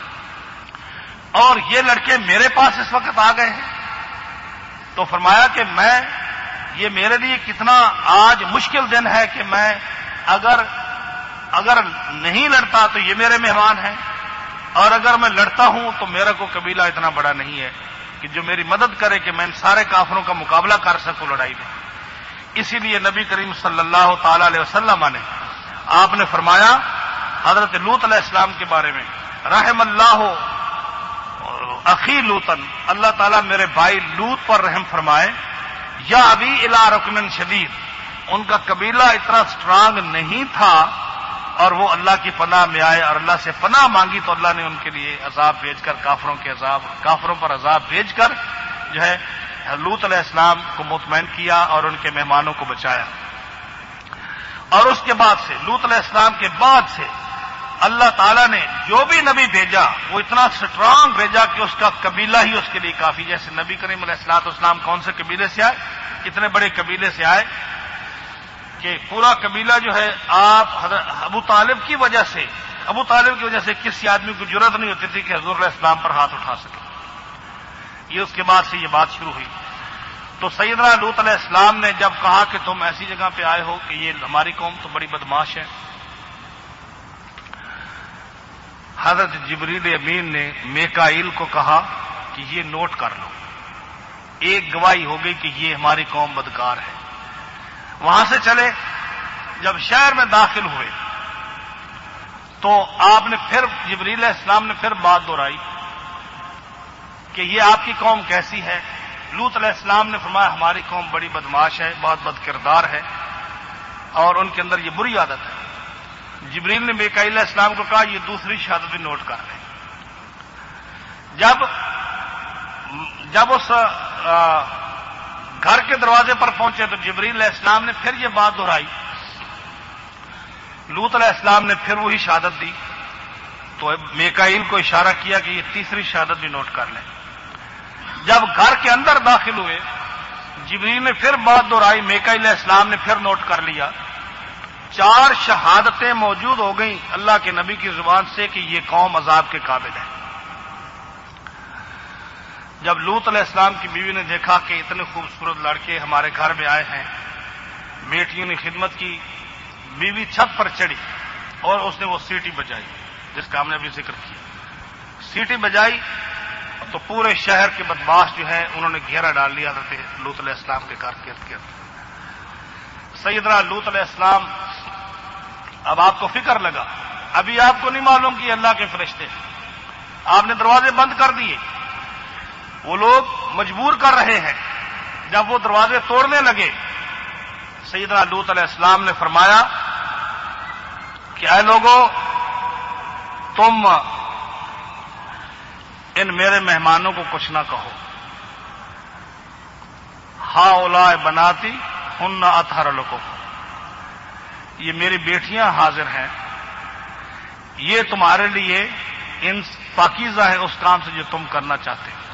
اور یہ لڑکے میرے پاس اس وقت آ گئے ہیں. تو فرمایا کہ میں یہ میرے لیے کتنا آج مشکل دن ہے کہ میں اگر اگر نہیں لڑتا تو یہ میرے مہمان ہیں، اور اگر میں لڑتا ہوں تو میرا کو قبیلہ اتنا بڑا نہیں ہے کہ جو میری مدد کرے کہ میں ان سارے کافروں کا مقابلہ کر سکوں لڑائی میں. اسی لیے نبی کریم صلی اللہ تعالی علیہ وسلم نے آپ نے فرمایا حضرت لوط علیہ السلام کے بارے میں، رحم اللہ اخی لوطن، اللہ تعالیٰ میرے بھائی لوط پر رحم فرمائے، یا ابی الی رکن شدید، ان کا قبیلہ اتنا سٹرانگ نہیں تھا اور وہ اللہ کی پناہ میں آئے اور اللہ سے پناہ مانگی تو اللہ نے ان کے لیے عذاب بھیج کر کافروں کے عذاب کافروں پر عذاب بھیج کر جو ہے لوط علیہ السلام کو مطمئن کیا اور ان کے مہمانوں کو بچایا. اور اس کے بعد سے لوط علیہ السلام کے بعد سے اللہ تعالیٰ نے جو بھی نبی بھیجا وہ اتنا سٹرانگ بھیجا کہ اس کا قبیلہ ہی اس کے لیے کافی. جیسے نبی کریم علیہ الصلوۃ والسلام کون سے قبیلے سے آئے؟ اتنے بڑے قبیلے سے آئے کہ پورا قبیلہ جو ہے آپ حضرت ابو طالب کی وجہ سے ابو طالب کی وجہ سے کسی آدمی کو جرأت نہیں ہوتی تھی کہ حضور علیہ السلام پر ہاتھ اٹھا سکے. یہ اس کے بعد سے یہ بات شروع ہوئی. تو سیدنا لوط علیہ السلام نے جب کہا کہ تم ایسی جگہ پہ آئے ہو کہ یہ ہماری قوم تو بڑی بدماش ہے، حضرت جبریل امین نے میکائیل کو کہا کہ یہ نوٹ کر لو، ایک گواہی ہو گئی کہ یہ ہماری قوم بدکار ہے. وہاں سے چلے، جب شہر میں داخل ہوئے تو آپ نے پھر جبریل علیہ السلام نے پھر بات دہرائی کہ یہ آپ کی قوم کیسی ہے. لوط علیہ السلام نے فرمایا ہماری قوم بڑی بدماش ہے، بہت بد کردار ہے اور ان کے اندر یہ بری عادت ہے. جبریل نے میکائیل علیہ السلام کو کہا یہ دوسری شہادت بھی نوٹ کر لیں. جب جب اس گھر کے دروازے پر پہنچے تو جبریل علیہ السلام نے پھر یہ بات دہرائی. لوط علیہ السلام نے پھر وہی شہادت دی تو میکائیل کو اشارہ کیا کہ یہ تیسری شہادت بھی نوٹ کر لیں. جب گھر کے اندر داخل ہوئے جبریل نے پھر بات دہرائی، میکائیل علیہ السلام نے پھر نوٹ کر لیا. چار شہادتیں موجود ہو گئیں اللہ کے نبی کی زبان سے کہ یہ قوم عذاب کے قابل ہے. جب لوط علیہ السلام کی بیوی نے دیکھا کہ اتنے خوبصورت لڑکے ہمارے گھر میں آئے ہیں، بیٹیوں نے خدمت کی، بیوی چھت پر چڑھی اور اس نے وہ سیٹی بجائی جس کا ہم نے ابھی ذکر کیا. سیٹی بجائی تو پورے شہر کے بدماش جو ہیں انہوں نے گھیرا ڈال لیا حضرت لوط علیہ السلام کے گھر کے ارد گرد. سیدنا لوط علیہ السلام، اب آپ کو فکر لگا، ابھی آپ کو نہیں معلوم کہ اللہ کے فرشتے ہیں، آپ نے دروازے بند کر دیے، وہ لوگ مجبور کر رہے ہیں. جب وہ دروازے توڑنے لگے سیدنا لوط علیہ السلام نے فرمایا کہ اے لوگوں، تم ان میرے مہمانوں کو کچھ نہ کہو. ہؤلاء بناتی ہن اطہر لکم، یہ میری بیٹیاں حاضر ہیں، یہ تمہارے لیے ان پاکیزہ ہیں اس کام سے جو تم کرنا چاہتے ہو.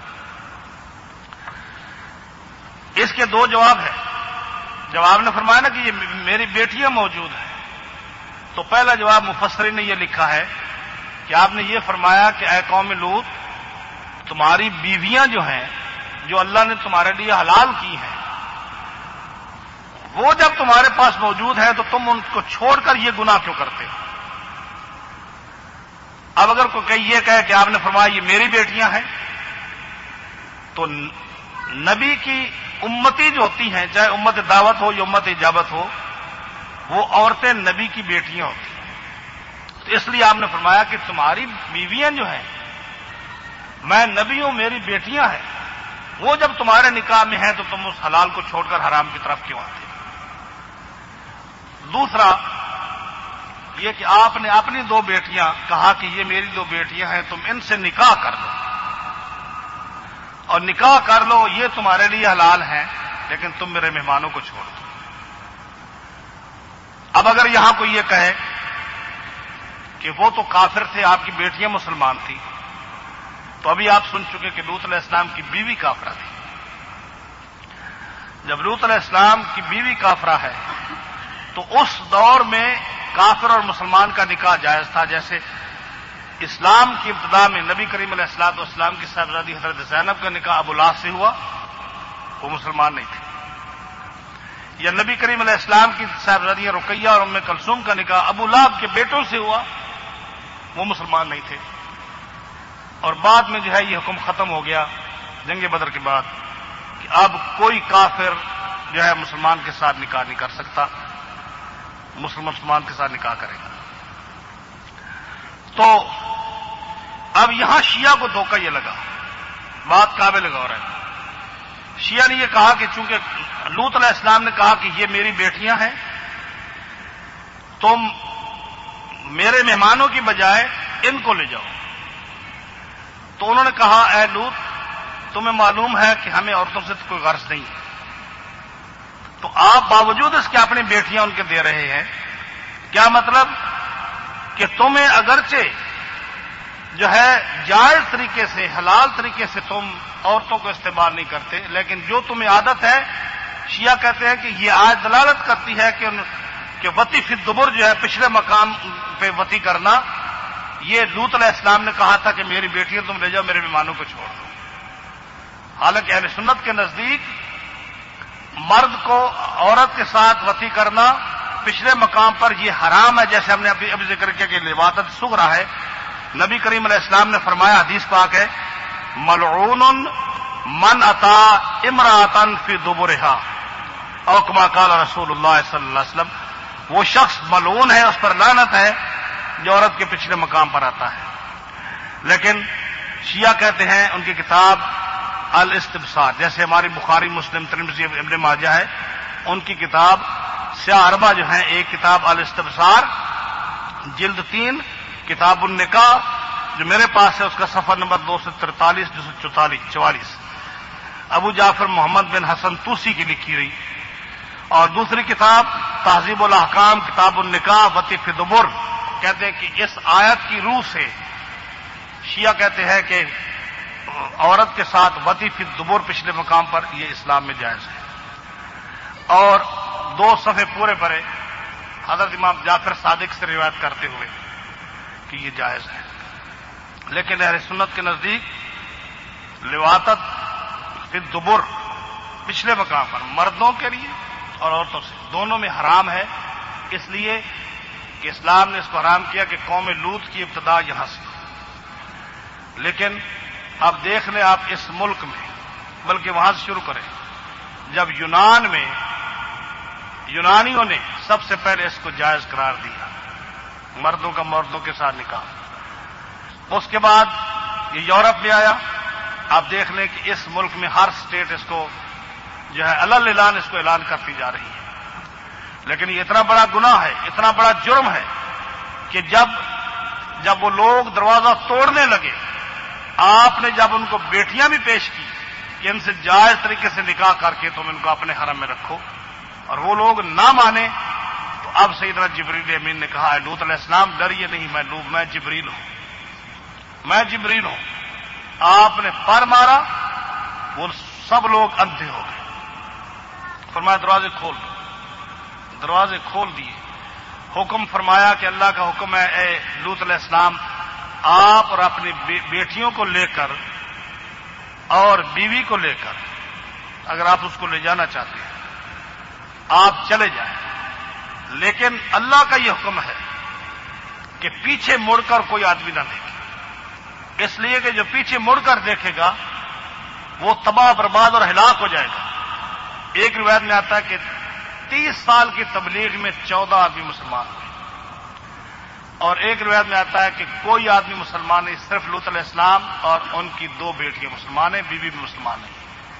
اس کے دو جواب ہیں. جب آپ نے فرمایا نا کہ یہ میری بیٹیاں موجود ہیں تو پہلا جواب مفسرین نے یہ لکھا ہے کہ آپ نے یہ فرمایا کہ اے قوم لوط، تمہاری بیویاں جو ہیں جو اللہ نے تمہارے لیے حلال کی ہیں وہ جب تمہارے پاس موجود ہیں تو تم ان کو چھوڑ کر یہ گناہ کیوں کرتے ہو؟ اب اگر کوئی یہ کہے کہ آپ نے فرمایا یہ میری بیٹیاں ہیں تو نبی کی امتی جو ہوتی ہیں، چاہے امت دعوت ہو یا امت اجابت ہو، وہ عورتیں نبی کی بیٹیاں ہوتی ہیں. تو اس لیے آپ نے فرمایا کہ تمہاری بیویاں جو ہیں، میں نبی ہوں، میری بیٹیاں ہیں، وہ جب تمہارے نکاح میں ہیں تو تم اس حلال کو چھوڑ کر حرام کی طرف کیوں آتے؟ دوسرا یہ کہ آپ نے اپنی دو بیٹیاں کہا کہ یہ میری دو بیٹیاں ہیں، تم ان سے نکاح کر لو، اور نکاح کر لو، یہ تمہارے لیے حلال ہیں، لیکن تم میرے مہمانوں کو چھوڑ دو۔ اب اگر یہاں کوئی یہ کہے کہ وہ تو کافر تھے، آپ کی بیٹیاں مسلمان تھیں، تو ابھی آپ سن چکے کہ لوط علیہ السلام کی بیوی کافرہ تھی۔ جب لوط علیہ السلام کی بیوی کافرہ ہے تو اس دور میں کافر اور مسلمان کا نکاح جائز تھا۔ جیسے اسلام کی ابتدا میں نبی کریم علیہ الصلوۃ والسلام کی صاحبزادی حضرت زینب کا نکاح ابو لہب سے ہوا، وہ مسلمان نہیں تھے، یا نبی کریم علیہ السلام کی صاحبزادی رقیہ اور ام کلثوم کا نکاح ابو لہب کے بیٹوں سے ہوا، وہ مسلمان نہیں تھے۔ اور بعد میں جو ہے یہ حکم ختم ہو گیا جنگ بدر کے بعد کہ اب کوئی کافر جو ہے مسلمان کے ساتھ نکاح نہیں کر سکتا، مسلم مسلمان کے ساتھ نکاح کرے گا۔ تو اب یہاں شیعہ کو دھوکہ یہ لگا، بات قابل غور ہے۔ شیعہ نے یہ کہا کہ چونکہ لوط علیہ السلام نے کہا کہ یہ میری بیٹیاں ہیں، تم میرے مہمانوں کی بجائے ان کو لے جاؤ، تو انہوں نے کہا اے لوط تمہیں معلوم ہے کہ ہمیں عورتوں سے کوئی غرض نہیں، تو آپ باوجود اس کے اپنی بیٹیاں ان کے دے رہے ہیں۔ کیا مطلب کہ تمہیں اگرچہ جو ہے جائز طریقے سے حلال طریقے سے تم عورتوں کو استعمال نہیں کرتے، لیکن جو تمہیں عادت ہے، شیعہ کہتے ہیں کہ یہ آیت دلالت کرتی ہے کہ کہ وتی فی الدبر جو ہے پچھلے مقام پہ وتی کرنا، یہ لوط علیہ السلام نے کہا تھا کہ میری بیٹیاں تم لے جاؤ، میرے مہمانوں کو چھوڑ دو۔ حالانکہ اہل سنت کے نزدیک مرد کو عورت کے ساتھ وتی کرنا پچھلے مقام پر یہ حرام ہے، جیسے ہم نے ابھی ابھی ذکر کیا کہ لواطت صغرا ہے۔ نبی کریم علیہ السلام نے فرمایا، حدیث پاک ہے، ملعون من اتا امراۃ فی دبرہا او کما قال رسول اللہ صلی اللہ علیہ وسلم، وہ شخص ملعون ہے، اس پر لعنت ہے جو عورت کے پچھلے مقام پر آتا ہے۔ لیکن شیعہ کہتے ہیں، ان کی کتاب الاستبصار، جیسے ہماری بخاری مسلم ترمذی ابن ماجہ ہے، ان کی کتاب سیاہ اربع جو ہیں، ایک کتاب الاستبصار جلد تین کتاب النکاح جو میرے پاس ہے، اس کا صفحہ نمبر دو سو ترتالیس دو سو چوتالیس چوالیس ابو جعفر محمد بن حسن توسی کی لکھی رہی، اور دوسری کتاب تہذیب الاحکام کتاب النکاح وتی فی دبر، کہتے ہیں کہ اس آیت کی روح سے شیعہ کہتے ہیں کہ عورت کے ساتھ وتی فی دبر پچھلے مقام پر یہ اسلام میں جائز ہے، اور دو صفحے پورے پڑے حضرت امام جعفر صادق سے روایت کرتے ہوئے کہ یہ جائز ہے۔ لیکن اہل سنت کے نزدیک لواطت فی الدبر پچھلے مقام پر مردوں کے لیے اور عورتوں سے دونوں میں حرام ہے، اس لیے کہ اسلام نے اس کو حرام کیا کہ قوم لوط کی ابتدا یہاں سے۔ لیکن اب دیکھ لیں آپ اس ملک میں، بلکہ وہاں سے شروع کریں، جب یونان میں یونانیوں نے سب سے پہلے اس کو جائز قرار دیا، مردوں کا مردوں کے ساتھ نکاح، اس کے بعد یہ یورپ میں آیا۔ آپ دیکھ لیں کہ اس ملک میں ہر سٹیٹ اس کو جو ہے علل اعلان اس کو اعلان کرتی جا رہی ہے۔ لیکن یہ اتنا بڑا گناہ ہے، اتنا بڑا جرم ہے کہ جب جب وہ لوگ دروازہ توڑنے لگے، آپ نے جب ان کو بیٹیاں بھی پیش کی کہ ان سے جائز طریقے سے نکاح کر کے تم ان کو اپنے حرم میں رکھو، اور وہ لوگ نہ مانے، تو اب سیدنا جبریل امین نے کہا، اے لوط علیہ السلام ڈریے نہیں، میں لوط میں جبریل ہوں، میں جبریل ہوں۔ آپ نے پر مارا، وہ سب لوگ اندھے ہو گئے۔ فرمایا دروازے کھول دو، دروازے کھول دیے۔ حکم فرمایا کہ اللہ کا حکم ہے، اے لوط علیہ السلام آپ اور اپنی بیٹیوں کو لے کر اور بیوی کو لے کر، اگر آپ اس کو لے جانا چاہتے ہیں آپ چلے جائیں، لیکن اللہ کا یہ حکم ہے کہ پیچھے مڑ کر کوئی آدمی نہ دیکھے، اس لیے کہ جو پیچھے مڑ کر دیکھے گا وہ تباہ برباد اور ہلاک ہو جائے گا۔ ایک روایت میں آتا ہے کہ تیس سال کی تبلیغ میں چودہ آدمی مسلمان ہوئے، اور ایک روایت میں آتا ہے کہ کوئی آدمی مسلمان نہیں، صرف لوط علیہ السلام اور ان کی دو بیٹیاں مسلمان ہیں، بیوی بھی مسلمان نہیں۔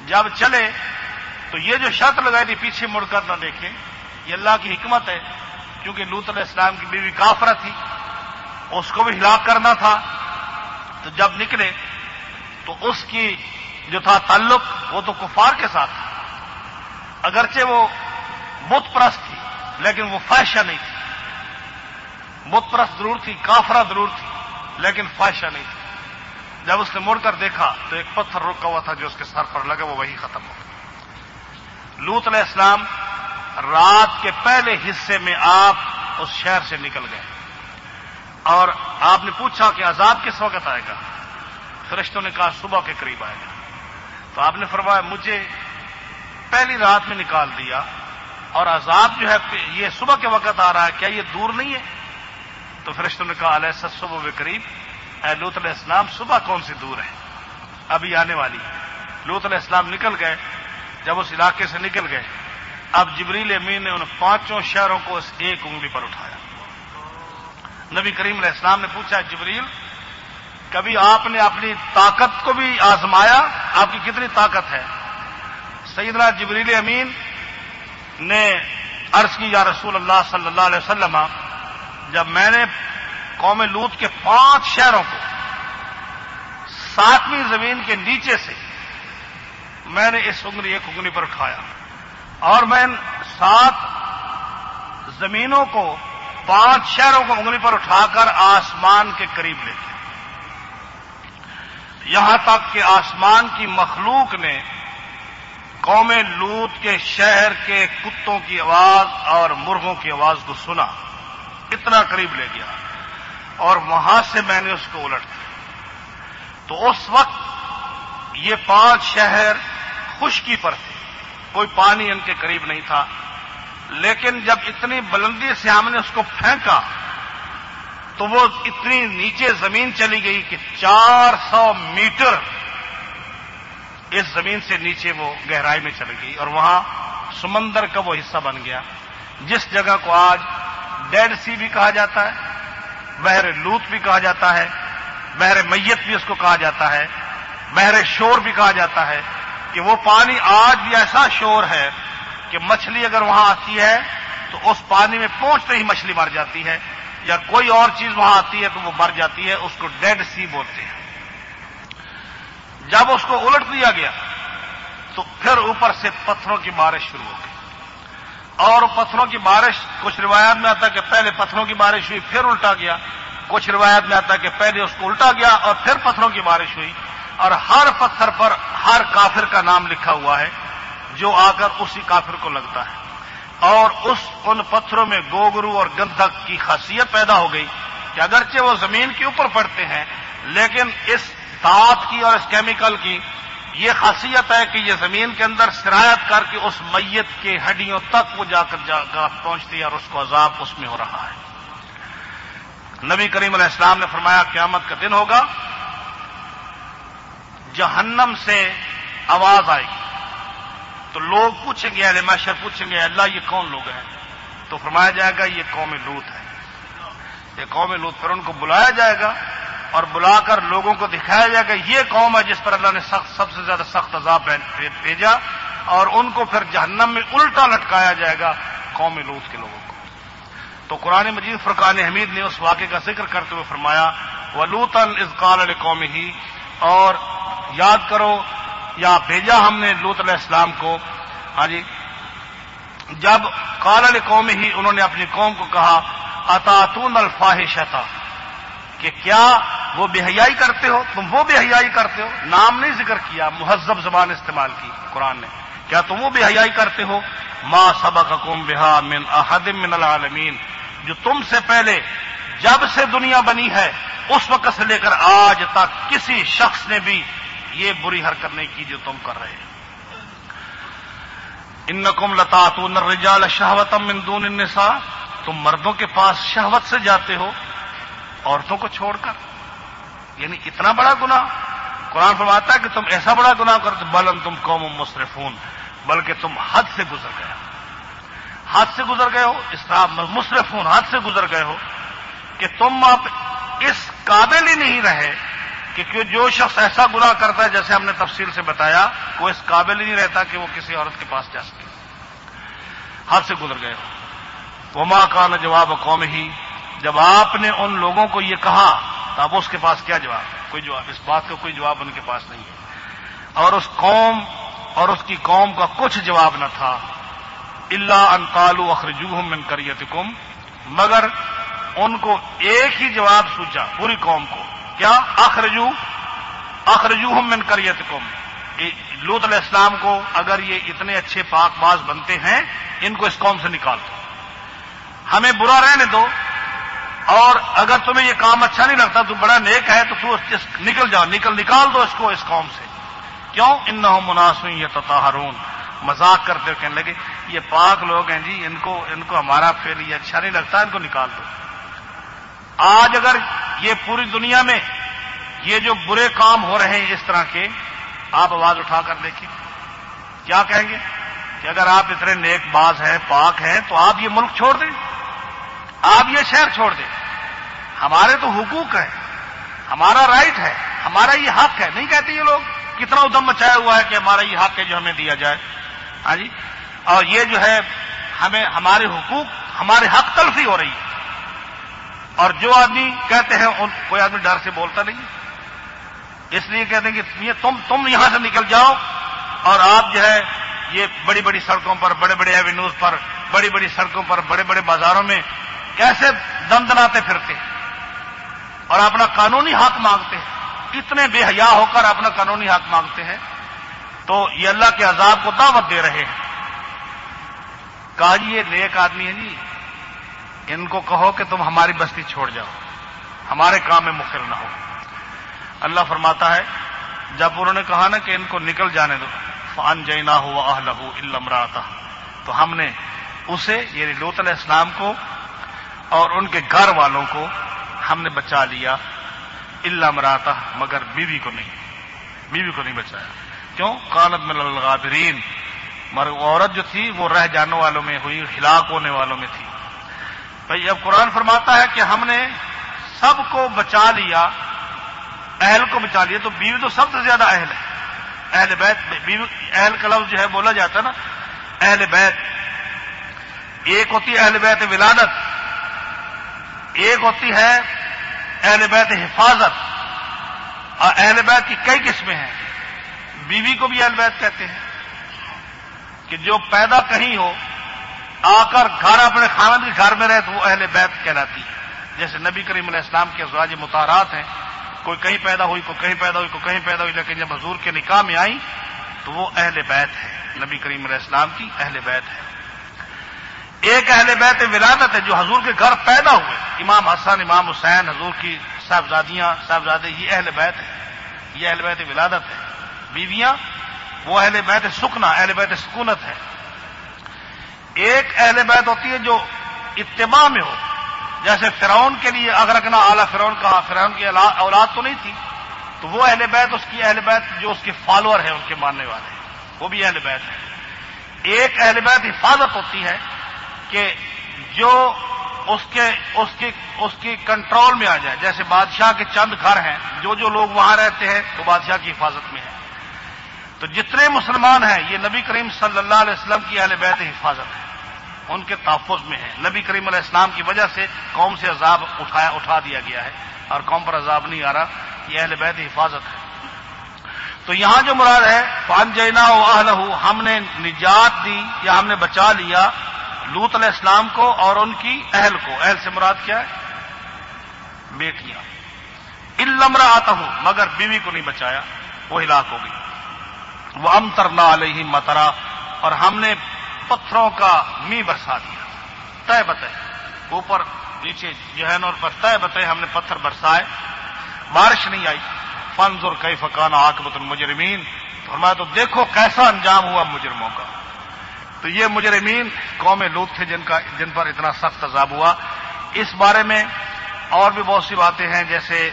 جب چلے تو یہ جو شرط لگائی تھی پیچھے مڑ کر نہ دیکھیں، یہ اللہ کی حکمت ہے، کیونکہ لوط علیہ السلام کی بیوی کافرہ تھی، اس کو بھی ہلاک کرنا تھا۔ تو جب نکلے تو اس کی جو تھا تعلق وہ تو کفار کے ساتھ تھا، اگرچہ وہ بت پرست تھی لیکن وہ فاحشہ نہیں تھی، بت پرست ضرور تھی، کافرہ ضرور تھی لیکن فاحشہ نہیں تھی۔ جب اس نے مڑ کر دیکھا تو ایک پتھر رکا ہوا تھا جو اس کے سر پر لگا، وہ وہی ختم ہو گیا۔ لوط علیہ السلام رات کے پہلے حصے میں آپ اس شہر سے نکل گئے، اور آپ نے پوچھا کہ عذاب کس وقت آئے گا؟ فرشتوں نے کہا صبح کے قریب آئے گا۔ تو آپ نے فرمایا مجھے پہلی رات میں نکال دیا اور عذاب جو ہے یہ صبح کے وقت آ رہا ہے، کیا یہ دور نہیں ہے؟ تو فرشتوں نے کہا علیہ صبح کے قریب، اے لوط علیہ السلام صبح کون سی دور ہے، ابھی آنے والی۔ لوط علیہ السلام نکل گئے، جب اس علاقے سے نکل گئے اب جبریل امین نے ان پانچوں شہروں کو اس ایک انگلی پر اٹھایا۔ نبی کریم علیہ السلام نے پوچھا جبریل کبھی آپ نے اپنی طاقت کو بھی آزمایا، آپ کی کتنی طاقت ہے؟ سیدنا جبریل امین نے عرض کی یا رسول اللہ صلی اللہ علیہ وسلم، جب میں نے قوم لوط کے پانچ شہروں کو ساتویں زمین کے نیچے سے میں نے اس انگلی ایک انگلی پر اٹھایا، اور میں سات زمینوں کو پانچ شہروں کو انگلی پر اٹھا کر آسمان کے قریب لے گیا، یہاں تک کہ آسمان کی مخلوق نے قوم لوط کے شہر کے کتوں کی آواز اور مرغوں کی آواز کو سنا، اتنا قریب لے گیا، اور وہاں سے میں نے اس کو الٹ دیا۔ تو اس وقت یہ پانچ شہر خشکی پر تھے، کوئی پانی ان کے قریب نہیں تھا، لیکن جب اتنی بلندی سے ہم نے اس کو پھینکا تو وہ اتنی نیچے زمین چلی گئی کہ چار سو میٹر اس زمین سے نیچے وہ گہرائی میں چلی گئی، اور وہاں سمندر کا وہ حصہ بن گیا جس جگہ کو آج ڈیڈ سی بھی کہا جاتا ہے، بحر لوط بھی کہا جاتا ہے، بحر میت بھی اس کو کہا جاتا ہے، بحر شور بھی کہا جاتا ہے، کہ وہ پانی آج بھی ایسا شور ہے کہ مچھلی اگر وہاں آتی ہے تو اس پانی میں پہنچتے ہی مچھلی مر جاتی ہے، یا کوئی اور چیز وہاں آتی ہے تو وہ مر جاتی ہے، اس کو ڈیڈ سی بولتے ہیں۔ جب اس کو الٹ دیا گیا تو پھر اوپر سے پتھروں کی بارش شروع ہو گئی، اور پتھروں کی بارش کچھ روایات میں آتا ہے کہ پہلے پتھروں کی بارش ہوئی پھر الٹا گیا، کچھ روایات میں آتا ہے کہ پہلے اس کو الٹا گیا اور پھر پتھروں کی بارش ہوئی، اور ہر پتھر پر ہر کافر کا نام لکھا ہوا ہے جو آ کر اسی کافر کو لگتا ہے، اور اس ان پتھروں میں گوگرو اور گندھک کی خاصیت پیدا ہو گئی کہ اگرچہ وہ زمین کے اوپر پڑتے ہیں لیکن اس دھات کی اور اس کیمیکل کی یہ خاصیت ہے کہ یہ زمین کے اندر سرایت کر کے اس میت کے ہڈیوں تک وہ جا کر جا پہنچتی ہے اور اس کو عذاب اس میں ہو رہا ہے۔ نبی کریم علیہ السلام نے فرمایا قیامت کا دن ہوگا، جہنم سے آواز آئے گی تو لوگ پوچھیں گے، اہل محشر پوچھیں گے اللہ یہ کون لوگ ہیں؟ تو فرمایا جائے گا یہ قوم لوط ہے، یہ قوم لوط۔ پھر ان کو بلایا جائے گا اور بلا کر لوگوں کو دکھایا جائے گا یہ قوم ہے جس پر اللہ نے سخت سب سے زیادہ سخت عذاب بھیجا، اور ان کو پھر جہنم میں الٹا لٹکایا جائے گا قوم لوط کے لوگوں کو۔ تو قرآن مجید فرقان حمید نے اس واقعے کا ذکر کرتے ہوئے فرمایا وَلُوطًا إِذْ قَالَ لِقَوْمِهِ، اور یاد کرو یا بھیجا ہم نے لوط علیہ السلام کو، ہاں جی، جب قال لقومه انہوں نے اپنی قوم کو کہا اتاتون الفاحشۃ، کہ کیا وہ بے حیائی کرتے ہو، تم وہ بے حیائی کرتے ہو، نام نہیں ذکر کیا، مہذب زبان استعمال کی قرآن نے، کیا تم وہ بے حیائی کرتے ہو، ما سبقکم بها من احد من العالمین، جو تم سے پہلے جب سے دنیا بنی ہے اس وقت سے لے کر آج تک کسی شخص نے بھی یہ بری حرکت نہیں کی جو تم کر رہے ہیں۔ انکم لتاتون الرجال شہوۃ من دون النساء، تم مردوں کے پاس شہوت سے جاتے ہو عورتوں کو چھوڑ کر، یعنی اتنا بڑا گناہ۔ قرآن فرماتا ہے کہ تم ایسا بڑا گناہ کرتے، بل انتم قوم مسرفون، بلکہ تم حد سے گزر گئے ہو، حد سے گزر گئے ہو، اسراف مسرفون، حد سے گزر گئے ہو کہ تم اب اس قابل ہی نہیں رہے کہ جو شخص ایسا گناہ کرتا ہے جیسے ہم نے تفصیل سے بتایا وہ اس قابل ہی نہیں رہتا کہ وہ کسی عورت کے پاس جا سکے، حد سے گزر گئے. وما کان جواب قوم ہی، جب آپ نے ان لوگوں کو یہ کہا تو اب اس کے پاس کیا جواب ہے؟ کوئی جواب، اس بات کا کوئی جواب ان کے پاس نہیں ہے. اور اس قوم اور اس کی قوم کا کچھ جواب نہ تھا. الا ان قالوا اخرجوهم من قريتكم، مگر ان کو ایک ہی جواب سوچا پوری قوم کو، کیا؟ اخرجو اخرجوهم من قريتكم، لوط علیہ السلام کو اگر یہ اتنے اچھے پاک باز بنتے ہیں ان کو اس قوم سے نکال دو، ہمیں برا رہنے دو، اور اگر تمہیں یہ کام اچھا نہیں لگتا تو بڑا نیک ہے تو تو نکل جاؤ، نکل نکال دو اس کو اس قوم سے. کیوں؟ انہم اناس یتطہرون، مذاق کرتے ہوئے کہنے لگے یہ پاک لوگ ہیں جی، ان کو ان کو ہمارا فعل یہ اچھا نہیں لگتا، ان کو نکال دو. آج اگر یہ پوری دنیا میں یہ جو برے کام ہو رہے ہیں اس طرح کے، آپ آواز اٹھا کر دیکھیں کیا کہیں گے کہ اگر آپ اتنے نیک باز ہیں، پاک ہیں، تو آپ یہ ملک چھوڑ دیں، آپ یہ شہر چھوڑ دیں، ہمارے تو حقوق ہیں، ہمارا رائٹ ہے، ہمارا یہ حق ہے. نہیں کہتے یہ لوگ؟ کتنا ادھم مچایا ہوا ہے کہ ہمارا یہ حق ہے جو ہمیں دیا جائے. ہاں جی، اور یہ جو ہے ہمیں ہمارے حقوق، ہمارے حق تلفی ہو رہی ہے. اور جو آدمی کہتے ہیں ان کوئی آدمی ڈر سے بولتا نہیں، اس لیے کہتے ہیں کہ یہ تم تم یہاں سے نکل جاؤ، اور آپ جو ہے یہ بڑی بڑی سڑکوں پر، بڑے بڑے ایوینیوز پر، بڑی بڑی سڑکوں پر، بڑے بڑے بازاروں میں کیسے دم دناتے پھرتے اور اپنا قانونی حق مانگتے ہیں، اتنے بے حیا ہو کر اپنا قانونی حق مانگتے ہیں، تو یہ اللہ کے عذاب کو دعوت دے رہے ہیں. کہا جی یہ نیک آدمی ہے جی، ان کو کہو کہ تم ہماری بستی چھوڑ جاؤ، ہمارے کام میں مخل نہ ہو. اللہ فرماتا ہے جب انہوں نے کہا نا کہ ان کو نکل جانے دو، فَأَنْجَيْنَاهُ وَأَهْلَهُ إِلَّا امْرَأَتَهُ، تو ہم نے اسے یعنی لوط علیہ السلام کو اور ان کے گھر والوں کو ہم نے بچا لیا، الا امرأتہ، مگر بیوی کو نہیں، بیوی کو نہیں بچایا. کیوں؟ كانت من الغابرین، مگر عورت جو تھی وہ رہ جانے والوں میں ہوئی، ہلاک ہونے والوں میں تھی. بھائی اب قرآن فرماتا ہے کہ ہم نے سب کو بچا لیا، اہل کو بچا لیا، تو بیوی تو سب سے زیادہ اہل ہے. اہل بیت، بیوی اہل کا لفظ جو ہے بولا جاتا ہے نا، اہل بیت، ایک ہوتی ہے اہل بیت ولادت، ایک ہوتی ہے اہل بیت حفاظت، اور اہل بیت کی کئی قسمیں ہیں. بیوی کو بھی اہل بیت کہتے ہیں کہ جو پیدا کہیں ہو، آ کر گھر اپنے خاوند کے گھر میں رہے تو وہ اہل بیت کہلاتی ہے. جیسے نبی کریم علیہ السلام کے ازواج مطہرات ہیں، کوئی کہیں پیدا ہوئی، کوئی کہیں پیدا ہوئی، کوئی کہیں پیدا ہوئی، لیکن جب حضور کے نکاح میں آئی تو وہ اہل بیت ہے، نبی کریم علیہ السلام کی اہل بیت ہے. ایک اہل بیت ولادت ہے جو حضور کے گھر پیدا ہوئے، امام حسن، امام حسین، حضور کی صاحبزادیاں، صاحبزادے، یہ اہل بیت ہے، یہ اہل بیت ولادت ہے. بیویاں وہ اہل بیت سکنا، اہل بیت سکونت ہے. ایک اہل بیت ہوتی ہے جو اتباع میں ہو، جیسے فرعون کے لیے اغرقنا آل فرعون کہا، فرعون کی اولاد تو نہیں تھی، تو وہ اہل بیت، اس کی اہل بیت جو اس کے فالوور ہیں، ان کے ماننے والے ہیں، وہ بھی اہل بیت ہے. ایک اہل بیت حفاظت ہوتی ہے کہ جو اس کے اس کی اس کی کنٹرول میں آ جائے، جیسے بادشاہ کے چند گھر ہیں، جو جو لوگ وہاں رہتے ہیں وہ بادشاہ کی حفاظت میں ہیں. تو جتنے مسلمان ہیں یہ نبی کریم صلی اللہ علیہ وسلم کی اہل بیت حفاظت ہے، ان کے تحفظ میں ہیں. نبی کریم علیہ السلام کی وجہ سے قوم سے عذاب اٹھایا اٹھا دیا گیا ہے، اور قوم پر عذاب نہیں آ رہا، یہ اہل بیت حفاظت ہے. تو یہاں جو مراد ہے فَأَنْجَيْنَاهُ وَأَهْلَهُ، ہم نے نجات دی یا ہم نے بچا لیا لوط علیہ السلام کو اور ان کی اہل کو. اہل سے مراد کیا ہے؟ بیٹیاں. إِلَّا امْرَأَتَهُ، مگر بیوی کو نہیں بچایا، وہ ہلاک ہو گئی. وَأَمْطَرْنَا عَلَيْهِمْ مَطَرًا، اور ہم نے پتھروں کا می برسا دیا، تہ بتہ، اوپر نیچے جہنم پر تہ بتہ ہم نے پتھر برسائے، بارش نہیں آئی. فانظر کیف کان عاقبۃ المجرمین، فرمایا تو دیکھو کیسا انجام ہوا مجرموں کا. تو یہ مجرمین قوم لوط تھے جن کا جن پر اتنا سخت عذاب ہوا. اس بارے میں اور بھی بہت سی باتیں ہیں، جیسے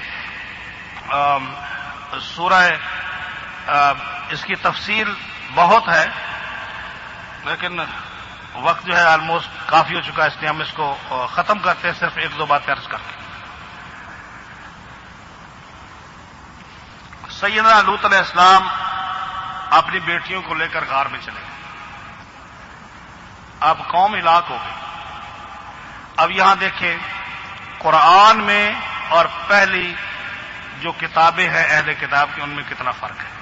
سورہ اس کی تفصیل بہت ہے، لیکن وقت جو ہے آلموسٹ کافی ہو چکا ہے، اس لیے ہم اس کو ختم کرتے ہیں صرف ایک دو باتیں عرض کر کے. سیدنا لوط علیہ السلام اپنی بیٹیوں کو لے کر غار میں چلے گئے. اب قوم ہلاک ہو گئی. اب یہاں دیکھیں قرآن میں اور پہلی جو کتابیں ہیں اہل کتاب کی ان میں کتنا فرق ہے.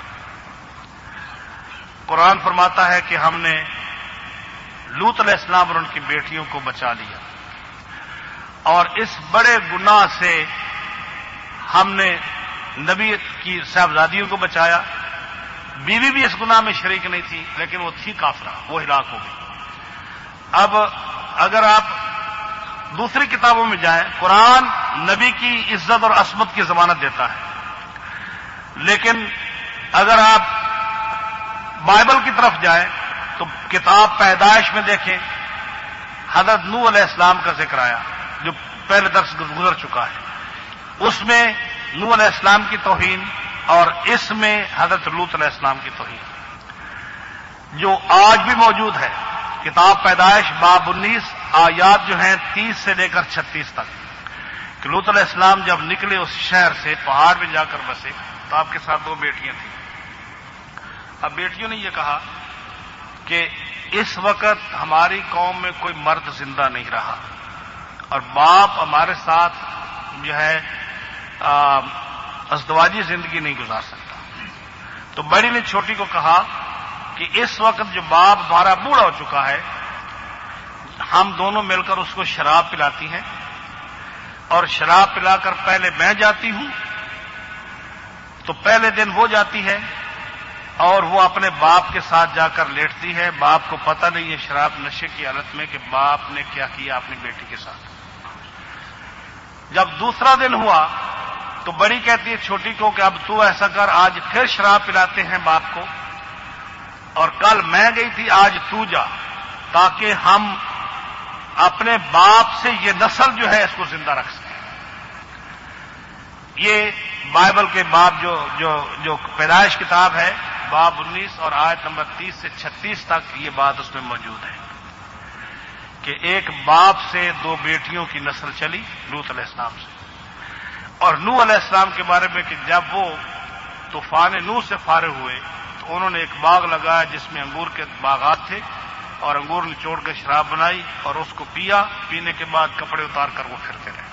قرآن فرماتا ہے کہ ہم نے لوط علیہ السلام اور ان کی بیٹیوں کو بچا لیا اور اس بڑے گناہ سے ہم نے نبی کی صاحبزادیوں کو بچایا. بیوی بھی اس گناہ میں شریک نہیں تھی لیکن وہ تھی کافرہ, وہ ہلاک ہو گئی. اب اگر آپ دوسری کتابوں میں جائیں قرآن نبی کی عزت اور عصمت کی ضمانت دیتا ہے, لیکن اگر آپ بائبل کی طرف جائیں تو کتاب پیدائش میں دیکھیں حضرت نوح علیہ السلام کا ذکر آیا جو پہلے درس گزر چکا ہے. اس میں نوح علیہ السلام کی توہین اور اس میں حضرت لوط علیہ السلام کی توہین جو آج بھی موجود ہے. کتاب پیدائش باب انیس آیات جو ہیں تیس سے لے کر چھتیس تک کہ لوط علیہ السلام جب نکلے اس شہر سے پہاڑ میں جا کر بسے تو آپ کے ساتھ دو بیٹیاں تھیں. اب بیٹیوں نے یہ کہا کہ اس وقت ہماری قوم میں کوئی مرد زندہ نہیں رہا اور باپ ہمارے ساتھ جو ہے ازدواجی زندگی نہیں گزار سکتا. تو بڑی نے چھوٹی کو کہا کہ اس وقت جو باپ ہمارا بوڑھا ہو چکا ہے ہم دونوں مل کر اس کو شراب پلاتی ہیں اور شراب پلا کر پہلے میں جاتی ہوں تو پہلے دن وہ جاتی ہے اور وہ اپنے باپ کے ساتھ جا کر لیٹتی ہے. باپ کو پتہ نہیں ہے شراب نشے کی حالت میں کہ باپ نے کیا کیا اپنی بیٹی کے ساتھ. جب دوسرا دن ہوا تو بڑی کہتی ہے چھوٹی کو کہ اب تو ایسا کر آج پھر شراب پلاتے ہیں باپ کو اور کل میں گئی تھی آج تو جا تاکہ ہم اپنے باپ سے یہ نسل جو ہے اس کو زندہ رکھ سکیں. یہ بائبل کے باب جو جو جو پیدائش کتاب ہے باب انیس اور آیت نمبر تیس سے چھتیس تک یہ بات اس میں موجود ہے کہ ایک باپ سے دو بیٹیوں کی نسل چلی لوط علیہ السلام سے. اور نوح علیہ السلام کے بارے میں کہ جب وہ طوفان نوح سے فارغ ہوئے تو انہوں نے ایک باغ لگایا جس میں انگور کے باغات تھے اور انگور نچوڑ کے شراب بنائی اور اس کو پیا. پینے کے بعد کپڑے اتار کر وہ پھرتے رہے.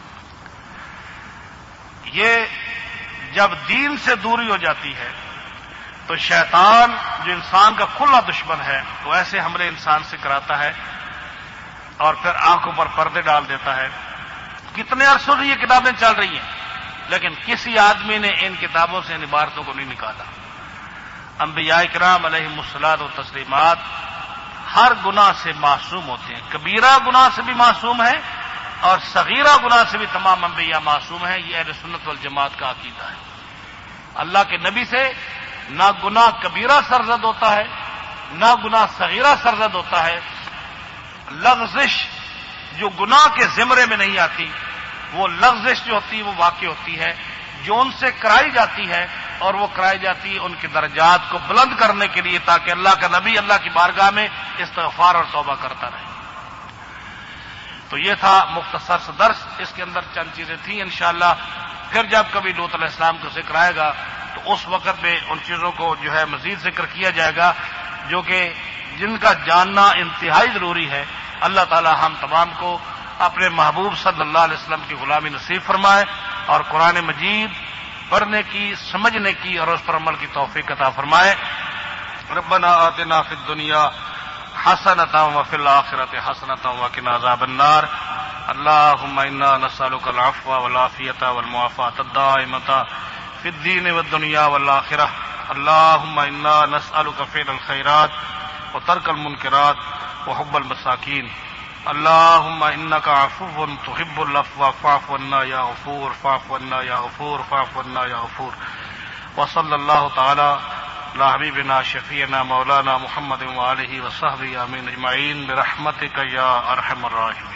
یہ جب دین سے دوری ہو جاتی ہے تو شیطان جو انسان کا کھلا دشمن ہے تو ایسے حملے انسان سے کراتا ہے اور پھر آنکھوں پر پردے ڈال دیتا ہے. کتنے عرصوں سے یہ کتابیں چل رہی ہیں لیکن کسی آدمی نے ان کتابوں سے ان عبارتوں کو نہیں نکالا. انبیاء کرام علیہم الصلاۃ و تسلیمات ہر گناہ سے معصوم ہوتے ہیں. کبیرہ گناہ سے بھی معصوم ہے اور صغیرہ گناہ سے بھی تمام انبیاء معصوم ہیں. یہ اہل سنت والجماعت کا عقیدہ ہے. اللہ کے نبی سے نہ گناہ کبیرہ سرزد ہوتا ہے نہ گناہ صغیرہ سرزد ہوتا ہے. لغزش جو گناہ کے زمرے میں نہیں آتی وہ لغزش جو ہوتی ہے وہ واقع ہوتی ہے جو ان سے کرائی جاتی ہے اور وہ کرائی جاتی ہے ان کے درجات کو بلند کرنے کے لیے تاکہ اللہ کا نبی اللہ کی بارگاہ میں استغفار اور توبہ کرتا رہے. تو یہ تھا مختصر سا درس. اس کے اندر چند چیزیں تھیں. انشاءاللہ پھر جب کبھی لوط علیہ السلام کا ذکر آئے گا تو اس وقت میں ان چیزوں کو جو ہے مزید ذکر کیا جائے گا جو کہ جن کا جاننا انتہائی ضروری ہے. اللہ تعالی ہم تمام کو اپنے محبوب صلی اللہ علیہ وسلم کی غلامی نصیب فرمائے اور قرآن مجید پڑھنے کی سمجھنے کی اور اس پر عمل کی توفیق عطا فرمائے. ربنا آتنا فی الدنیا حسنۃ وفی الآخرۃ حسنۃ وقنا عذاب النار. اللهم انا نسألك العفو والعافية والمعافاة الدائمة في الدين والدنيا والآخرة. اللهم انا نسألك فعل الخيرات وترك المنكرات وحب المساكين. اللهم انك عفو تحب العفو فاعف عنا يا غفور فاعف عنا يا غفور فاعف عنا يا غفور. وصلى الله تعالى على حبيبنا شفيعنا مولانا محمد وآله وصحبه آمين اجمعين برحمتك يا ارحم الراحمين.